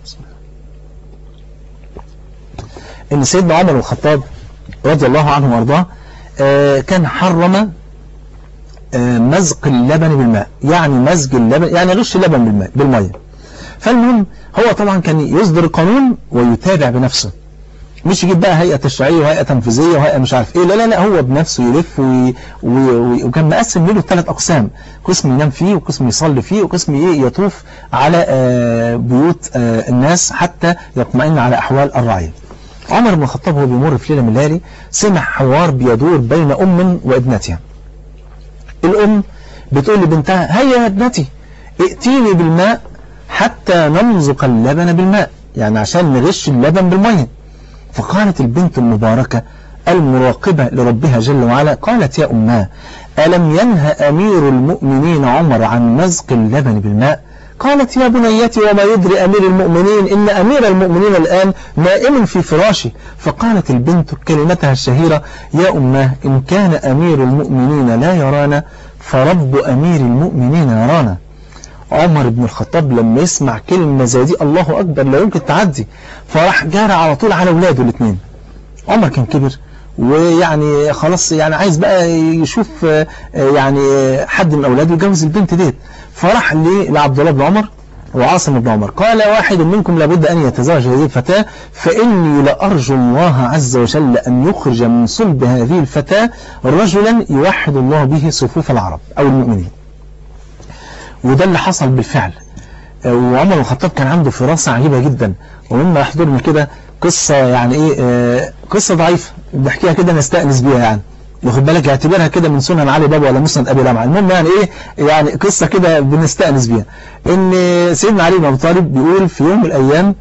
ان سيدنا عمر بن الخطاب رضي الله عنه وارضاه كان حرم مزق اللبن بالماء، يعني مزج اللبن يعني غش اللبن بالماء بالميه. فالمهم هو طبعا كان يصدر القانون ويتابع بنفسه، مش يجيب بقى هيئة تشريعية وهيئة تنفيذية وهيئة مش عارف ايه، لا لا لا، هو بنفسه يلف وي وي وكان مقسم له ثلاث اقسام، قسم ينام فيه وقسم يصلي فيه وقسم ايه يطوف على آه بيوت آه الناس حتى يطمئن على احوال الرعية. عمر بن الخطاب وهو بيمر في ليلة من الليالي سمع حوار بيدور بين ام وابنتها. الام بتقول لبنتها: هيا يا ابنتي ائتيني بالماء حتى نمزق اللبن بالماء، يعني عشان نغش اللبن بالمية. فقالت البنت المباركة المراقبة لربها جل وعلا، قالت: يا أماه، ألم ينهى أمير المؤمنين عمر عن مزق اللبن بالماء؟ قالت: يا بنيتي، وما يدري أمير المؤمنين إن أمير المؤمنين الآن نائم في فراشه. فقالت البنت كلمتها الشهيرة: يا أماه، إن كان أمير المؤمنين لا يرانا فرب أمير المؤمنين يرانا. عمر بن الخطاب لما يسمع كلمة زي دي، الله أكبر، لا يمكن تعدي، فراح جاري على طول على أولاده الاثنين. عمر كان كبر ويعني خلاص يعني عايز بقى يشوف يعني حد من أولاده يجوز البنت ديت، فراح لعبد الله بن عمر وعاصم بن عمر، قال: واحد منكم لابد أن يتزوج هذه الفتاة، فإني لأرجو الله عز وجل أن يخرج من صلب هذه الفتاة رجلا يوحد الله به صفوف العرب أو المؤمنين. وده اللي حصل بالفعل. وعمر بن الخطاب كان عنده فراسة عجيبة جدا، ومما يحضرني كده قصة يعني ايه قصة ضعيفة بحكيها كده نستأنس بيها، يعني واخد بالك، اعتبرها كده من سنن علي بابا ولا مسند ابي لمعه. المهم يعني ايه يعني قصة كده بنستأنس بيها، ان سيدنا علي بن ابي طالب بيقول في يوم من الايام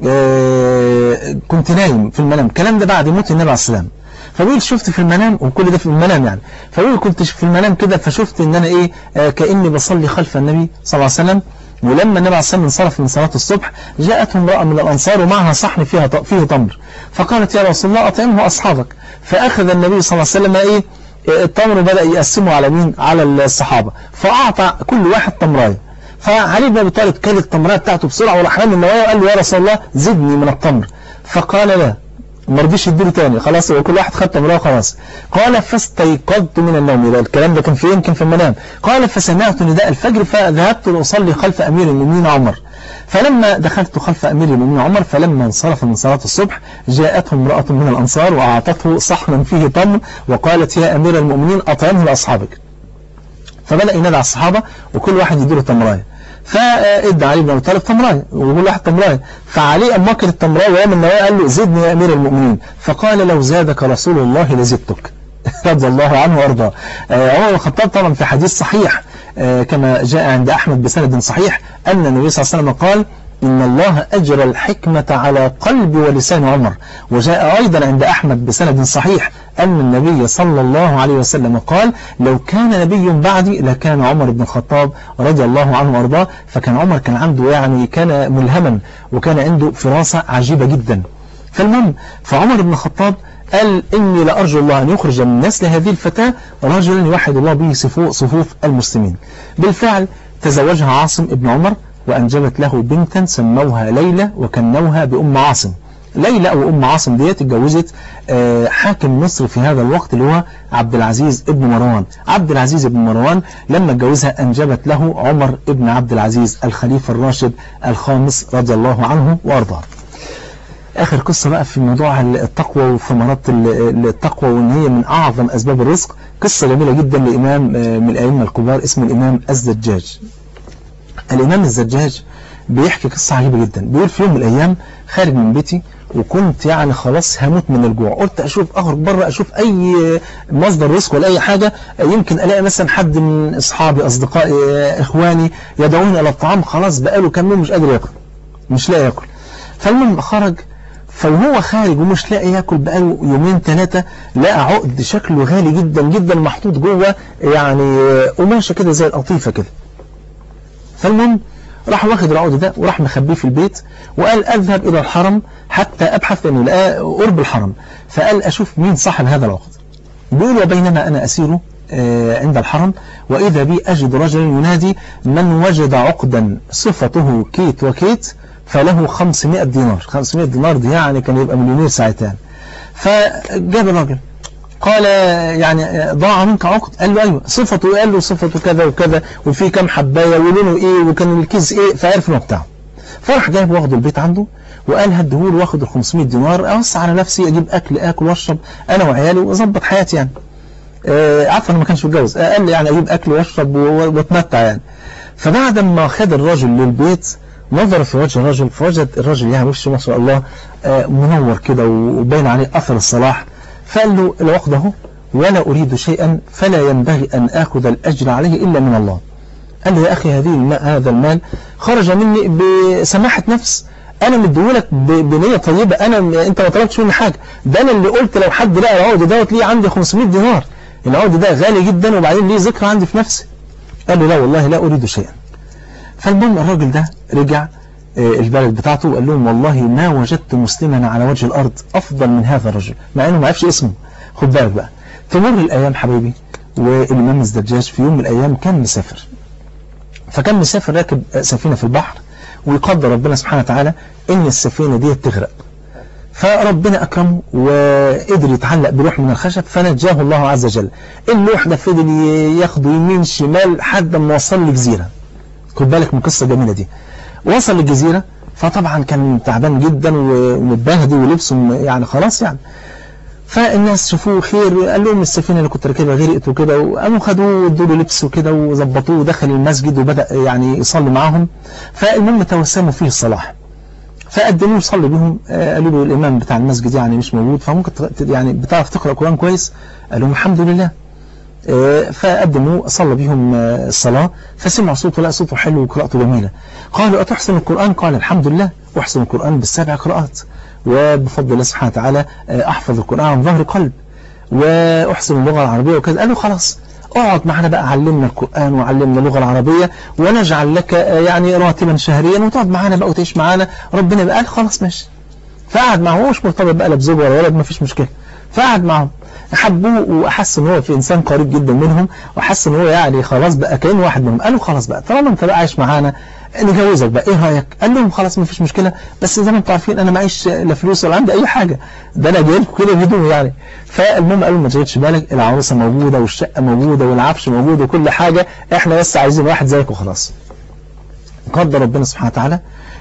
كنت نايم في المنام، الكلام ده بعد موت النبي عليه السلام، فبيقول شفت في المنام، وكل ده في المنام يعني، فبيقول كنت في المنام كده فشفت ان انا ايه آه كأني بصلي خلف النبي صلى الله عليه وسلم، ولما النبي عليه السلام انصرف من صلاة الصبح جاءت امرأة من الأنصار ومعها صحن فيها فيه تمر، فقالت: يا رسول الله أطعمه أصحابك. فأخذ النبي صلى الله عليه وسلم ايه التمر بدأ يقسمه على مين؟ على الصحابة، فأعطى كل واحد تمراية. فعلي بن ابي طالب كل التمراية بتاعته بسرعة وراح رمى النوايا وقال له: يا رسول الله زدني من التمر. فقال: لا، ما رضيش يديله تاني، خلاص هو كل واحد خد تمرة وخلاص. قال: فاستيقظت من النوم، يبقى الكلام ده كان فين؟ كان في المنام. قال: فسمعت نداء الفجر فذهبت لأصلي خلف أمير المؤمنين عمر، فلما دخلت خلف أمير المؤمنين عمر فلما انصرف من صلاة الصبح جاءته امرأة من الأنصار وأعطته صحنا فيه تمر وقالت: يا أمير المؤمنين أطعمه لأصحابك. فبدأ ينادى على الصحابة وكل واحد يديله تمراية، فادى علي بن ابي طالب تمرايه ويقول واحد تمرايه، فعلي اما كل التمرايه ويوم النوايا قال له: زدني يا امير المؤمنين. فقال: لو زادك رسول الله لزدتك رضي الله عنه وارضاه. عمر بن الخطاب طبعا في حديث صحيح كما جاء عند احمد بسند صحيح ان النبي صلى الله عليه وسلم قال: إن الله أجرى الحكمة على قلب ولسان عمر. وجاء أيضا عند أحمد بسند صحيح أن النبي صلى الله عليه وسلم قال: لو كان نبي بعدي لكان عمر بن الخطاب رضي الله عنه وارضاه. فكان عمر كان عنده يعني كان ملهما وكان عنده فراسة عجيبة جدا. فالمهم فعمر بن الخطاب قال: إني لأرجو الله أن يخرج من نسل هذه الفتاة رجلا يوحد الله به صفوف المسلمين. بالفعل تزوجها عاصم ابن عمر وأنجبت له بنتا سموها ليلى وكنوها بأم عاصم. ليلى أو أم عاصم ديت اتجوزت حاكم مصر في هذا الوقت اللي هو عبد العزيز ابن مروان. عبد العزيز ابن مروان لما اتجوزها أنجبت له عمر ابن عبد العزيز الخليفة الراشد الخامس رضي الله عنه وأرضاه. آخر قصة بقى في موضوع التقوى وثمرات التقوى وإن هي من أعظم أسباب الرزق، قصة جميلة جدا لإمام من الأئمة الكبار اسمه الإمام الزجاج. الإمام الزجاج بيحكي قصة عجيبة جدا، بيقول: في يوم من الأيام خارج من بيتي وكنت يعني خلاص هموت من الجوع، قلت أشوف أخرج بره أشوف أي مصدر رزق ولا أي حاجة يمكن ألاقي مثلا حد من أصحابي أصدقائي إخواني يدعوني إلى الطعام، خلاص بقاله كام يوم مش قادر ياكل مش لاقي ياكل. فالمهم خرج، فهو خارج ومش لاقي ياكل بقاله يومين ثلاثة لقى عقد شكله غالي جدا جدا محطوط جوه يعني قماشة كده زي القطيفة كده. فالمهم راح واخد العقد ده وراح مخبيه في البيت وقال: أذهب إلى الحرم حتى أبحث لأنه لقاه قرب الحرم، فقال أشوف مين صاحب هذا العقد. بيقول: وبينما أنا أسير عند الحرم وإذا بي أجد رجلا ينادي: من وجد عقدا صفته كيت وكيت فله خمسمائة دينار. خمسمائة دينار دي يعني كان يبقى مليونير ساعتها. فجاب الراجل قال: يعني ضاع منك عقد؟ قال له: أيوة. صفته؟ قال له: صفته كذا وكذا وفي كم حباية ولونه إيه وكان الكيس إيه، فعرف انه بتاعه. فرح جايب واخده البيت عنده وقال هديهوله واخد ال خمسمائة دينار اوسع على نفسي، اجيب اكل اكل واشرب انا وعيالي واظبط حياتي يعني. آه عفوا ما كانش متجوز، آه قال لي يعني اجيب اكل واشرب واتمتع يعني. فبعد ما خد الرجل للبيت نظر في وجه الرجل، فوجد الرجل يعني وشه ما شاء الله آه منور كده وبين عليه اثر الصلاح. فقال له العقد اهو ولا اريد شيئا فلا ينبغي ان اخذ الاجر عليه الا من الله. قال له يا اخي هذه هذا المال خرج مني بسماحه نفس، انا مديهولك بنيه طيبه، انا انت ما طلبتش مني حاجه، ده انا اللي قلت لو حد لقى العقد دوت ليه عندي خمسمائة دينار، العقد ده غالي جدا وبعدين ليه ذكر عندي في نفسي. قال له لا والله لا اريد شيئا. فالمهم الراجل ده رجع البلد بتاعته وقال لهم والله ما وجدت مسلما على وجه الارض افضل من هذا الرجل، مع انه ما عرفش اسمه. خد بالك بقى، تمر الايام حبيبي، والامام الزجاج في يوم من الايام كان مسافر، فكان مسافر راكب سفينه في البحر، ويقدر ربنا سبحانه وتعالى ان السفينه دي تغرق، فربنا اكرمه وقدر يتعلق بلوح من الخشب فنجاه الله عز وجل. اللوح ده فضل ياخده يمين شمال لحد ما وصل لجزيره. خد بالك من القصه الجميله دي. وصل للجزيره فطبعا كان تعبان جدا ومتبهدل ولبسه يعني خلاص يعني. فالناس شافوه خير، قال لهم السفينه اللي كنت راكبها غرقت وكده، وقاموا خدوه وادوا له لبس وكده وظبطوه ودخل المسجد وبدا يعني يصلي معاهم. فالمهم توسموا فيه الصلاح، فقدموه يصلي بهم. قالوا له الامام بتاع المسجد يعني مش موجود، فممكن يعني بتعرف تقرا قران كويس؟ قال لهم الحمد لله. فقدموا صلى بهم الصلاه، فسمعوا صوته، لا صوته حلو وقراءته جميله. قالوا اتحسن القران؟ قال الحمد لله احسن القران بالسبع قراءات، وبفضل الله سبحانه وتعالى احفظ القرآن عن ظهر قلب، واحسن اللغة العربية وكذا. قالوا خلاص اقعد معنا بقى، علمنا القرآن وعلمنا اللغة العربية ونجعل لك يعني راتبا شهريا وتقعد معنا بقى وتعيش معنا، ربنا بقى قال خلاص ماشي. فقعد معه، مش مرتبط بقى لا بزوجه ولا ولد، ما فيش مشكلة. فقعد معهم، حبوه واحس ان هو في انسان قريب جدا منهم، واحس ان هو يعني خلاص بقى كأنه واحد منهم. قالوا خلاص بقى طالما انت بقى عايش معانا نجوزك بقى، ايه رايك؟ قال لهم خلاص ما فيش مشكله، بس زي ما انتم عارفين انا معيش لا فلوس ولا عندي اي حاجه، ده انا جاي لكم كده بدون يعني. فالمهم قالوا ما تشغلش بالك، العروسه موجوده والشقه موجوده والعفش موجود وكل حاجه، احنا بس عايزين واحد زيك وخلاص. قدر ربنا سبحانه وتعالى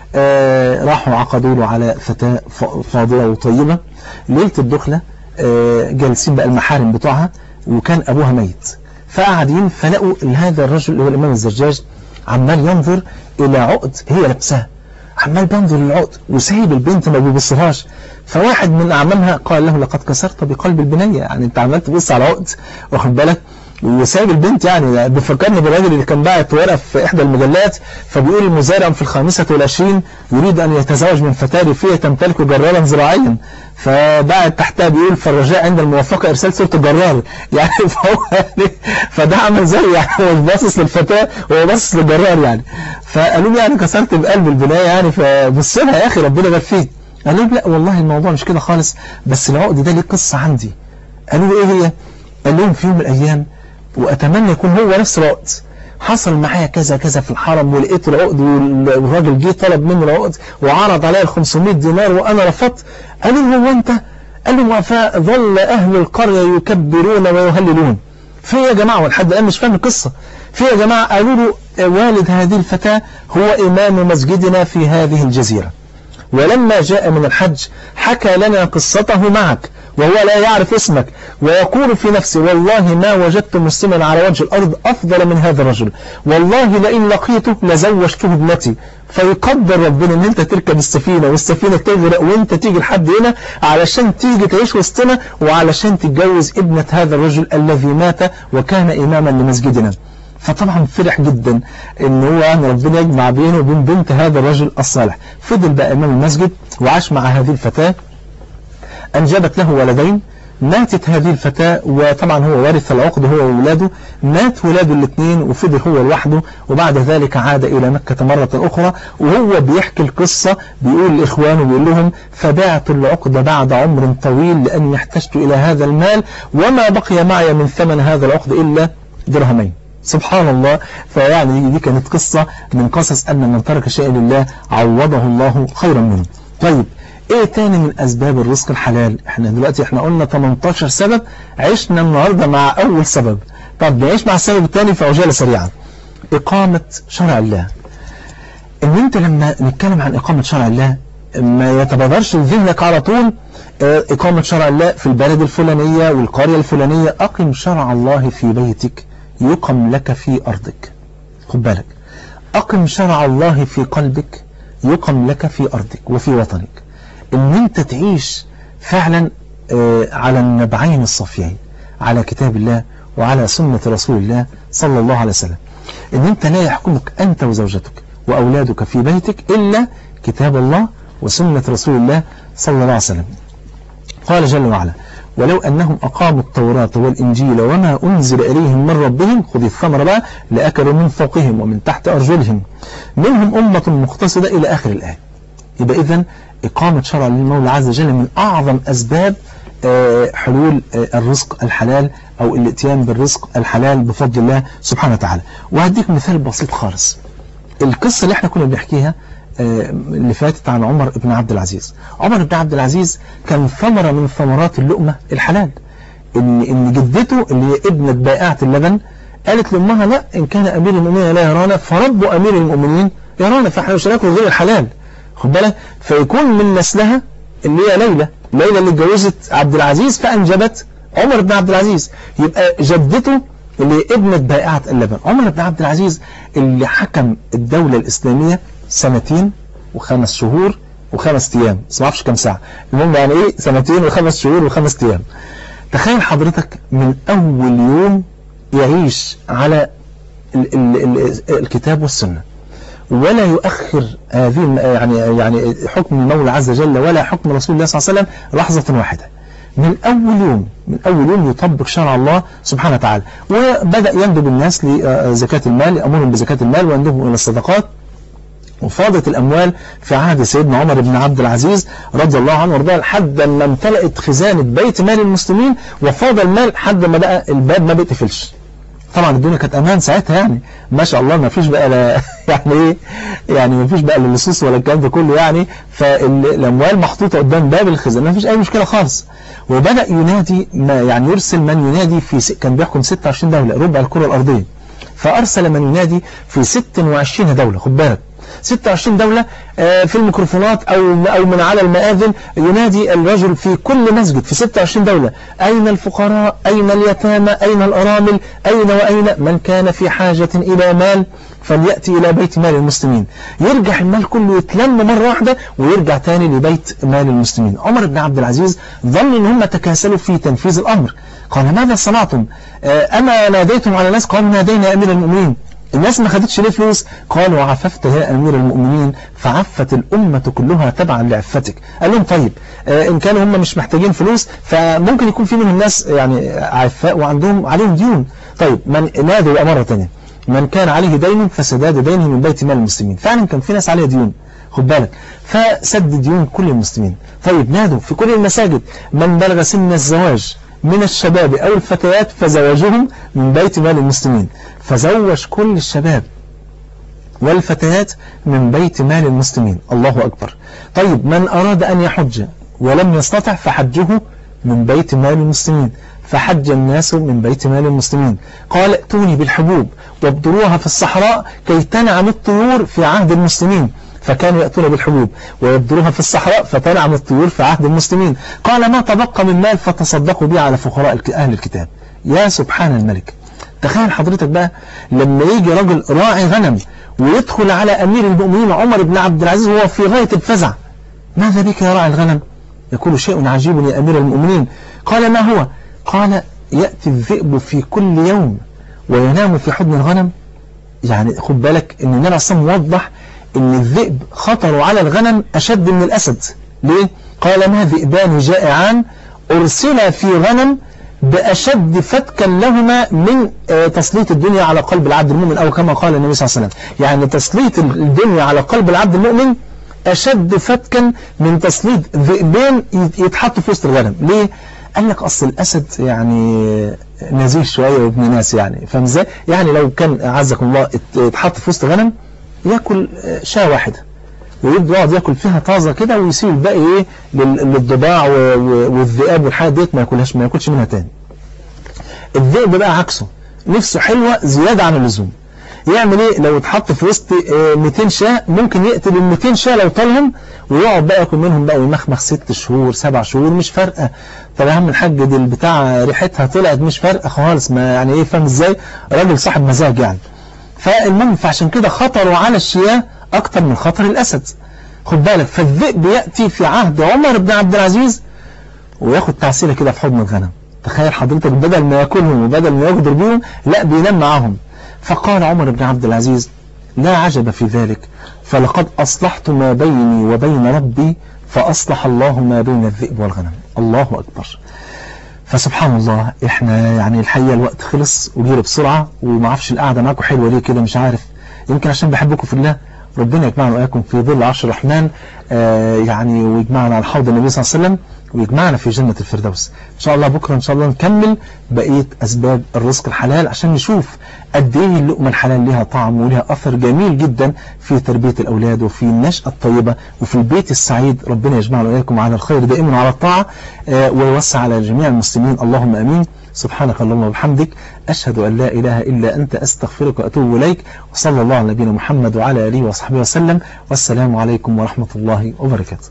آه راحوا عقدوا له على فتاه فاضله وطيبه. ليله الدخله آه جالسين بقى المحارم بتوعها، وكان ابوها ميت. فقاعدين فلقوا هذا الرجل اللي هو الامام الزجاج عمال ينظر الى عقد هي لابسها، عمال بينظر للعقد وسايب البنت ما بيبصلهاش. فواحد من اعمامها قال له لقد كسرت بقلب البنيه، يعني انت عمال تبص على عقد واخد بالك وسايب البنت. يعني بيفكرني بالراجل اللي كان باعت ورقه في احدى المجلات، فبيقول المزارع في الخامسه والعشرين يريد ان يتزوج من فتاه ريفيه تمتلك جرارا زراعيا، فبعد تحتها بيقول فالرجاء عند الموافقه ارسال صوره الجرار. يعني فهو يعني فده عمل زي يعني هو باصص للفتاه وهو باصص للجرار يعني. فقالوا لي يعني كسرت بقلب البنايه يعني، فبص لها يا اخي ربنا يبارك فيك. قالوا لا والله الموضوع مش كده خالص، بس العقد ده ليه قصه عندي. قالوا له ايه هي؟ قال لهم في يوم من الايام واتمنى يكون هو نفس العقد، حصل معايا كذا كذا في الحرم ولقيت العقد والراجل جه طلب مني العقد وعرض عليا ال خمسمائة دينار وانا رفضت. قالوا له هو انت؟ قال له فظل اهل القريه يكبرون ويهللون. في يا جماعه ولحد الان مش فاهم القصه. في يا جماعه قالوا له والد هذه الفتاه هو امام مسجدنا في هذه الجزيره، ولما جاء من الحج حكى لنا قصته معك وهو لا يعرف اسمك، ويقول في نفسه والله ما وجدت مسلما على وجه الأرض أفضل من هذا الرجل، والله لئن لقيته لزوجته ابنتي. فيقدر ربنا ان انت تركب السفينة والسفينة تغرق وانت تيجي لحد هنا علشان تيجي تعيش وسطنا وعلشان تتجوز ابنة هذا الرجل الذي مات وكان إماما لمسجدنا. فطبعا فرح جدا ان هو يعني ربنا يجمع بينه وبين بنت هذا الرجل الصالح. فضل بقى امام المسجد وعاش مع هذه الفتاة، انجبت له ولدين. ماتت هذه الفتاة وطبعا هو وارث العقد هو وولاده، مات ولاده الاثنين وفضل هو لوحده. وبعد ذلك عاد إلى مكة مرة أخرى وهو بيحكي القصة بيقول لإخوانه بيقول لهم فبعت العقد بعد عمر طويل لأني احتجت إلى هذا المال وما بقي معي من ثمن هذا العقد إلا درهمين. سبحان الله. فيعني دي كانت قصة من قصص أن من ترك شيئا لله عوضه الله خيرا منه. طيب ايه تاني من اسباب الرزق الحلال؟ احنا دلوقتي احنا قلنا ثمانية عشر سبب، عشنا النهاردة مع اول سبب. طب نعيش مع السبب الثاني في عجالة سريعة. اقامة شرع الله. ان انت لما نتكلم عن اقامة شرع الله ما يتبادرش لذهنك على طول إقامة شرع الله في البلد الفلانية والقرية الفلانية. أقم شرع الله في بيتك يقم لك في أرضك. خد بالك، أقم شرع الله في قلبك يقم لك في أرضك وفي وطنك. إن أنت تعيش فعلا على النبعين الصفيين، على كتاب الله وعلى سنة رسول الله صلى الله عليه وسلم. إن أنت لا يحكمك أنت وزوجتك وأولادك في بيتك إلا كتاب الله وسنة رسول الله صلى الله عليه وسلم. قال جل وعلا: ولو أنهم أقاموا التوراة والإنجيل وما أنزل إليهم من ربهم، خذ الثمر بقى، لأكلوا من فوقهم ومن تحت أرجلهم منهم أمة مقتصدة إلى آخر الآية. يبقى إذن إقامة شرع للمولى عز وجل من أعظم أسباب حلول الرزق الحلال أو الاتيان بالرزق الحلال بفضل الله سبحانه وتعالى. وهديك مثال بسيط خالص. القصة اللي احنا كنا بنحكيها اللي فاتت عن عمر بن عبد العزيز. عمر بن عبد العزيز كان ثمرة من ثمرات اللقمة الحلال، ان ان جدته اللي هي ابنة بائعة اللبن قالت لأمها: لا، إن كان أمير المؤمنين لا يرانا فرب أمير المؤمنين يرانا، فاحنا مش هناكل غير الحلال. خد بالك، فيكون من نسلها اللي هي ليلى ليلى اللي اتجوزت عبد العزيز فأنجبت عمر بن عبد العزيز. يبقى جدته اللي هي ابنة بائعة اللبن. عمر بن عبد العزيز اللي حكم الدولة الإسلامية سنتين وخمس شهور وخمس أيام، بس ما اعرفش كم ساعة، المهم يعني إيه سنتين وخمس شهور وخمس أيام. تخيل حضرتك من أول يوم يعيش على ال ال ال الكتاب والسنة، ولا يؤخر هذه يعني يعني حكم المولى عز وجل ولا حكم رسول الله صلى الله عليه وسلم لحظة واحدة. من أول يوم من أول يوم يطبق شرع الله سبحانه وتعالى، وبدأ يندب الناس لزكاة المال، يأمرهم بزكاة المال ويندبهم إلى الصدقات. وفاضت الأموال في عهد سيدنا عمر بن عبد العزيز رضي الله عنه وارضاه لحد ما امتلأت خزانة بيت مال المسلمين، وفاض المال حد ما بقى الباب ما بيتقفلش. طبعا الدنيا كانت امان ساعتها، يعني ما شاء الله ما فيش بقى لا يعني ايه يعني ما فيش بقى اللصوص ولا الكلام ده كله، يعني فالاموال محطوطه قدام باب الخزانه ما فيش اي مشكله خالص. وبدا ينادي ما يعني يرسل من ينادي في كان بيحكم ستة وعشرين دوله ربع الكره الارضيه، فارسل من ينادي في ستة وعشرين دوله. خد بالك، ستة وعشرين دولة في الميكروفونات أو أو من على المآذن ينادي الرجل في كل مسجد في ستة وعشرين دولة: أين الفقراء؟ أين اليتامى؟ أين الأرامل؟ أين وأين من كان في حاجة إلى مال فليأتي إلى بيت مال المسلمين. يرجع المال كله يتلم مرة واحدة ويرجع تاني لبيت مال المسلمين. عمر بن عبد العزيز ظن إن هم تكاسلوا في تنفيذ الأمر. قال: ماذا صنعتم؟ أما ناديتم على الناس؟ قالوا: نادينا يا أمير المؤمنين. الناس ما خدتش ليه فلوس؟ قالوا: عففت يا أمير المؤمنين فعفت الأمة كلها تبعا لعفتك. قال لهم: طيب آه إن كانوا هم مش محتاجين فلوس فممكن يكون في منهم ناس يعني عفاء وعندهم عليهم ديون. طيب من نادوا مرة تانية: من كان عليه دين فسداد دينه من بيت مال المسلمين. فعلا كان في ناس عليها ديون، خد بالك، فسد ديون كل المسلمين. طيب نادوا في كل المساجد: من بلغ سن الزواج من الشباب أو الفتيات فزواجهم من بيت مال المسلمين. فزوج كل الشباب والفتيات من بيت مال المسلمين. الله أكبر. طيب من أراد أن يحج ولم يستطع فحجه من بيت مال المسلمين، فحج الناس من بيت مال المسلمين. قال: ائتوني بالحبوب وابدروها في الصحراء كي تنعم الطيور في عهد المسلمين، فكانوا يأتون بالحبوب ويبدروها في الصحراء فتنعم الطيور في عهد المسلمين. قال: ما تبقى من مال فتصدقوا به على فقراء أهل الكتاب. يا سبحان الملك. تخيل حضرتك بقى لما يجي رجل راعي غنم ويدخل على أمير المؤمنين عمر بن عبد العزيز وهو في غاية الفزع: ماذا بك يا راعي الغنم؟ يقول: شيء عجيب يا أمير المؤمنين. قال: ما هو؟ قال: يأتي الذئب في كل يوم وينام في حضن الغنم. يعني خد بالك ان النبي عليه موضح ان الذئب خطره على الغنم اشد من الاسد. ليه؟ قال: ما ذئبان جائعان ارسلا في غنم بأشد فتكا لهما من تسليط الدنيا على قلب العبد المؤمن، أو كما قال النبي صلى الله عليه وسلم. يعني تسليط الدنيا على قلب العبد المؤمن أشد فتكا من تسليط ذئبين يتحطوا في وسط الغنم. ليه؟ قال لك أصل الأسد يعني نزيه شوية وابن ناس، يعني فاهم ازاي؟ يعني لو كان عزكم الله يتحط في وسط غنم يأكل شاة واحدة ويبدأ يقعد يأكل فيها طازة كده ويسيب الباقي ايه للضباع والذئاب والحاجات ديت ما ياكلهاش، ما ياكلش منها تاني. الذئب بقى عكسه، نفسه حلوة زيادة عن اللزوم، يعمل ايه؟ لو اتحط في وسط مئتين شاة ممكن يقتل ال مئتين شاة لو طالهم، ويقعد بقى ياكل منهم بقى ويمخمخ ست شهور سبع شهور مش فارقه. طب يا عم الحاج دي البتاع ريحتها طلعت مش فارقه خالص، ما يعني ايه، فاهم ازاي؟ راجل صاحب مزاج يعني. فالمهم فعشان كده خطروا على الشياه اكتر من خطر الاسد. خد بالك، فالذئب ياتي في عهد عمر بن عبد العزيز وياخد تعسيله كده في حضن الغنم. تخيل حضرتك، بدل ما ياكلهم وبدل ما يغدر بيهم لا بينام معاهم. فقال عمر بن عبد العزيز: لا عجب في ذلك، فلقد أصلحت ما بيني وبين ربي فأصلح الله ما بين الذئب والغنم. الله أكبر. فسبحان الله، احنا يعني الحقيقة الوقت خلص وجير بسرعة، وما عرفش القعدة معاكم حلوة ليه كده مش عارف، يمكن عشان بحبكم في الله. ربنا يجمعنا وإياكم في ظل عرش الرحمن، آه يعني ويجمعنا على حوض النبي صلى الله عليه وسلم، ويجمعنا في جنة الفردوس إن شاء الله. بكرة إن شاء الله نكمل بقية أسباب الرزق الحلال عشان نشوف قد إيه اللقمة الحلال لها طعم ولها أثر جميل جدا في تربية الأولاد وفي النشأة الطيبة وفي البيت السعيد. ربنا يجمعنا وإياكم على الخير دائما وعلى الطاعة، آه ويوسع على جميع المسلمين. اللهم أمين. سبحانك اللهم وبحمدك، أشهد أن لا إله إلا أنت، أستغفرك وأتوب إليك. وصلى الله على نبينا محمد وعلى آله وصحبه وسلم، والسلام عليكم ورحمة الله وبركاته.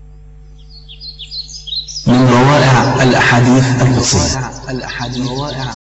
من روائع الأحاديث القدسية.